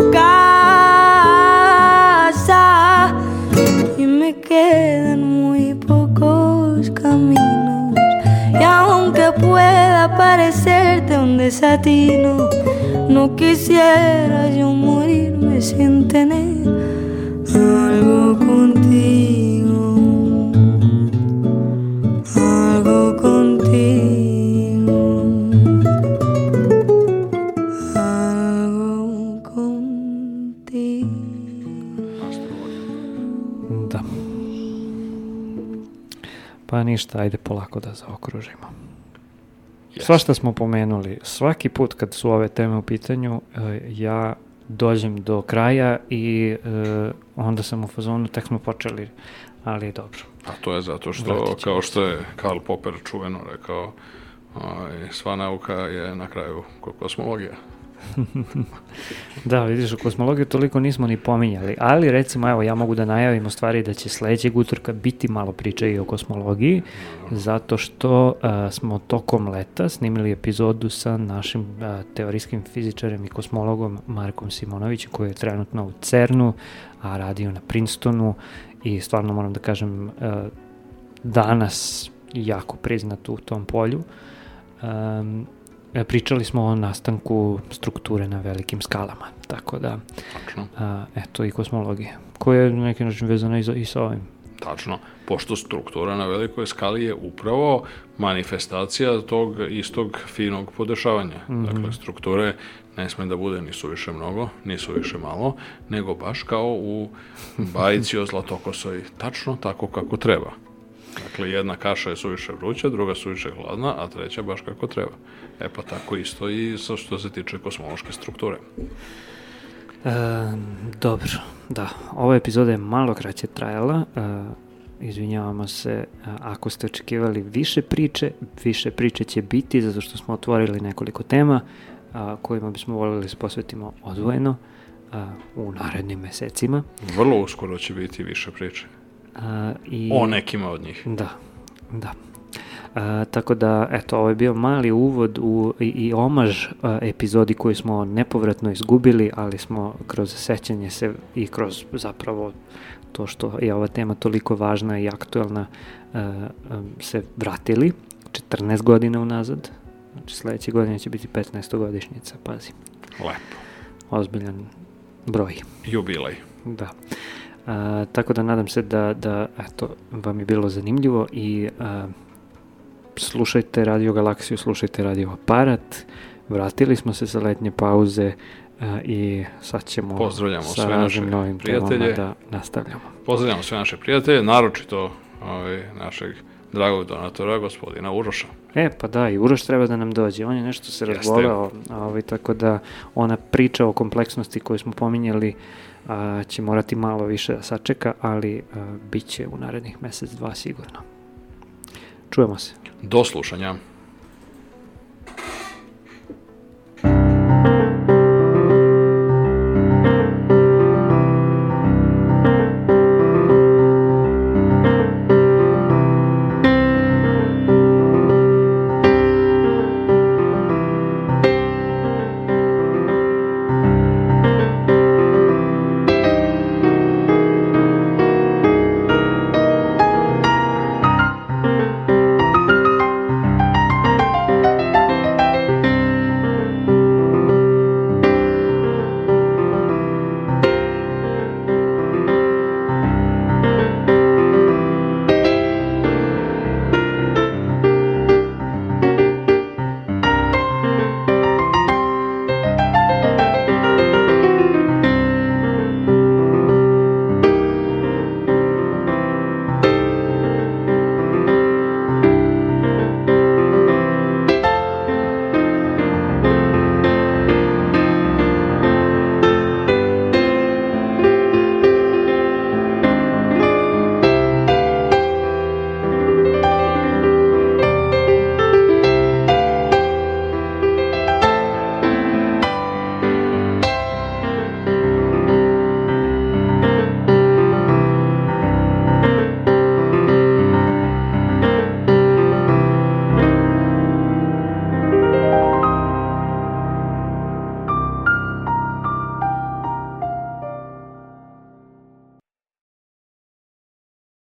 casa. Y me quedan muy pocos caminos. Y aunque pueda parecerte un desatino, no quisiera yo morirme sin tener algo contigo, algo contigo, algo contigo. Da. Pa ništa, ajde polako da zaokružimo. Svašta smo pomenuli. Svaki put kad su ove teme u pitanju, ja dođem do kraja i onda sam u fazonu, tek smo počeli, ali dobro. A to je zato što, kao što je Karl Popper čuveno rekao, sva nauka je na kraju kosmologija. Da, vidiš, u kosmologiju toliko nismo ni pominjali, ali recimo, evo, ja mogu da najavim u stvari da će sledećeg utorka biti malo priče i o kosmologiji, zato što smo tokom leta snimili epizodu sa našim teorijskim fizičarem i kosmologom Markom Simonovićem, koji je trenutno u CERN-u, a radio na Princetonu i stvarno moram da kažem danas jako priznat u tom polju. Pričali smo o nastanku strukture na velikim skalama, tako da, eto i kosmologija, koja je na neki način vezana i sa ovim. Tačno, pošto struktura na velikoj skali je upravo manifestacija tog istog finog podešavanja. Dakle, strukture ne sme da bude ni suviše mnogo, ni suviše malo, nego baš kao u bajici o Zlatokosoj, tačno tako kako treba. Dakle, jedna kaša je suviše vruća, druga suviše hladna, a treća baš kako treba. E pa tako isto i što se tiče kosmološke strukture. Dobro, da. Ova epizoda je malo kraće trajala. Izvinjavamo se ako ste očekivali više priče će biti, zato što smo otvorili nekoliko tema kojima bismo voljeli da se posvetimo odvojeno u narednim mesecima. Vrlo uskoro će biti više priče. O nekima od njih. Da. Tako da, eto, ovo je bio mali uvod i omaž epizodi koju smo nepovratno izgubili, ali smo kroz sećanje se i kroz zapravo to što je ova tema toliko važna i aktuelna se vratili 14 godina unazad, Znači sledeće godine će biti 15-godišnjica, pazi. Lepo. Ozbiljan broj. Jubilej. Da. Tako da nadam se da eto, vam je bilo zanimljivo i slušajte Radio Galaksiju, slušajte Radio Aparat. Vratili smo se sa letnje pauze i sad ćemo pozdravljamo sa sve naše novim prijatelje da nastavljamo. Pozdravljamo sve naše prijatelje, naročito našeg dragog donatora, gospodina Uroša. Pa da, i Uroš treba da nam dođe. On je nešto se razboleo, tako da ona priča o kompleksnosti koju smo pominjali će morati malo više da sačeka, ali bit će u narednih mesec, dva sigurno. Čujemo se. Do slušanja.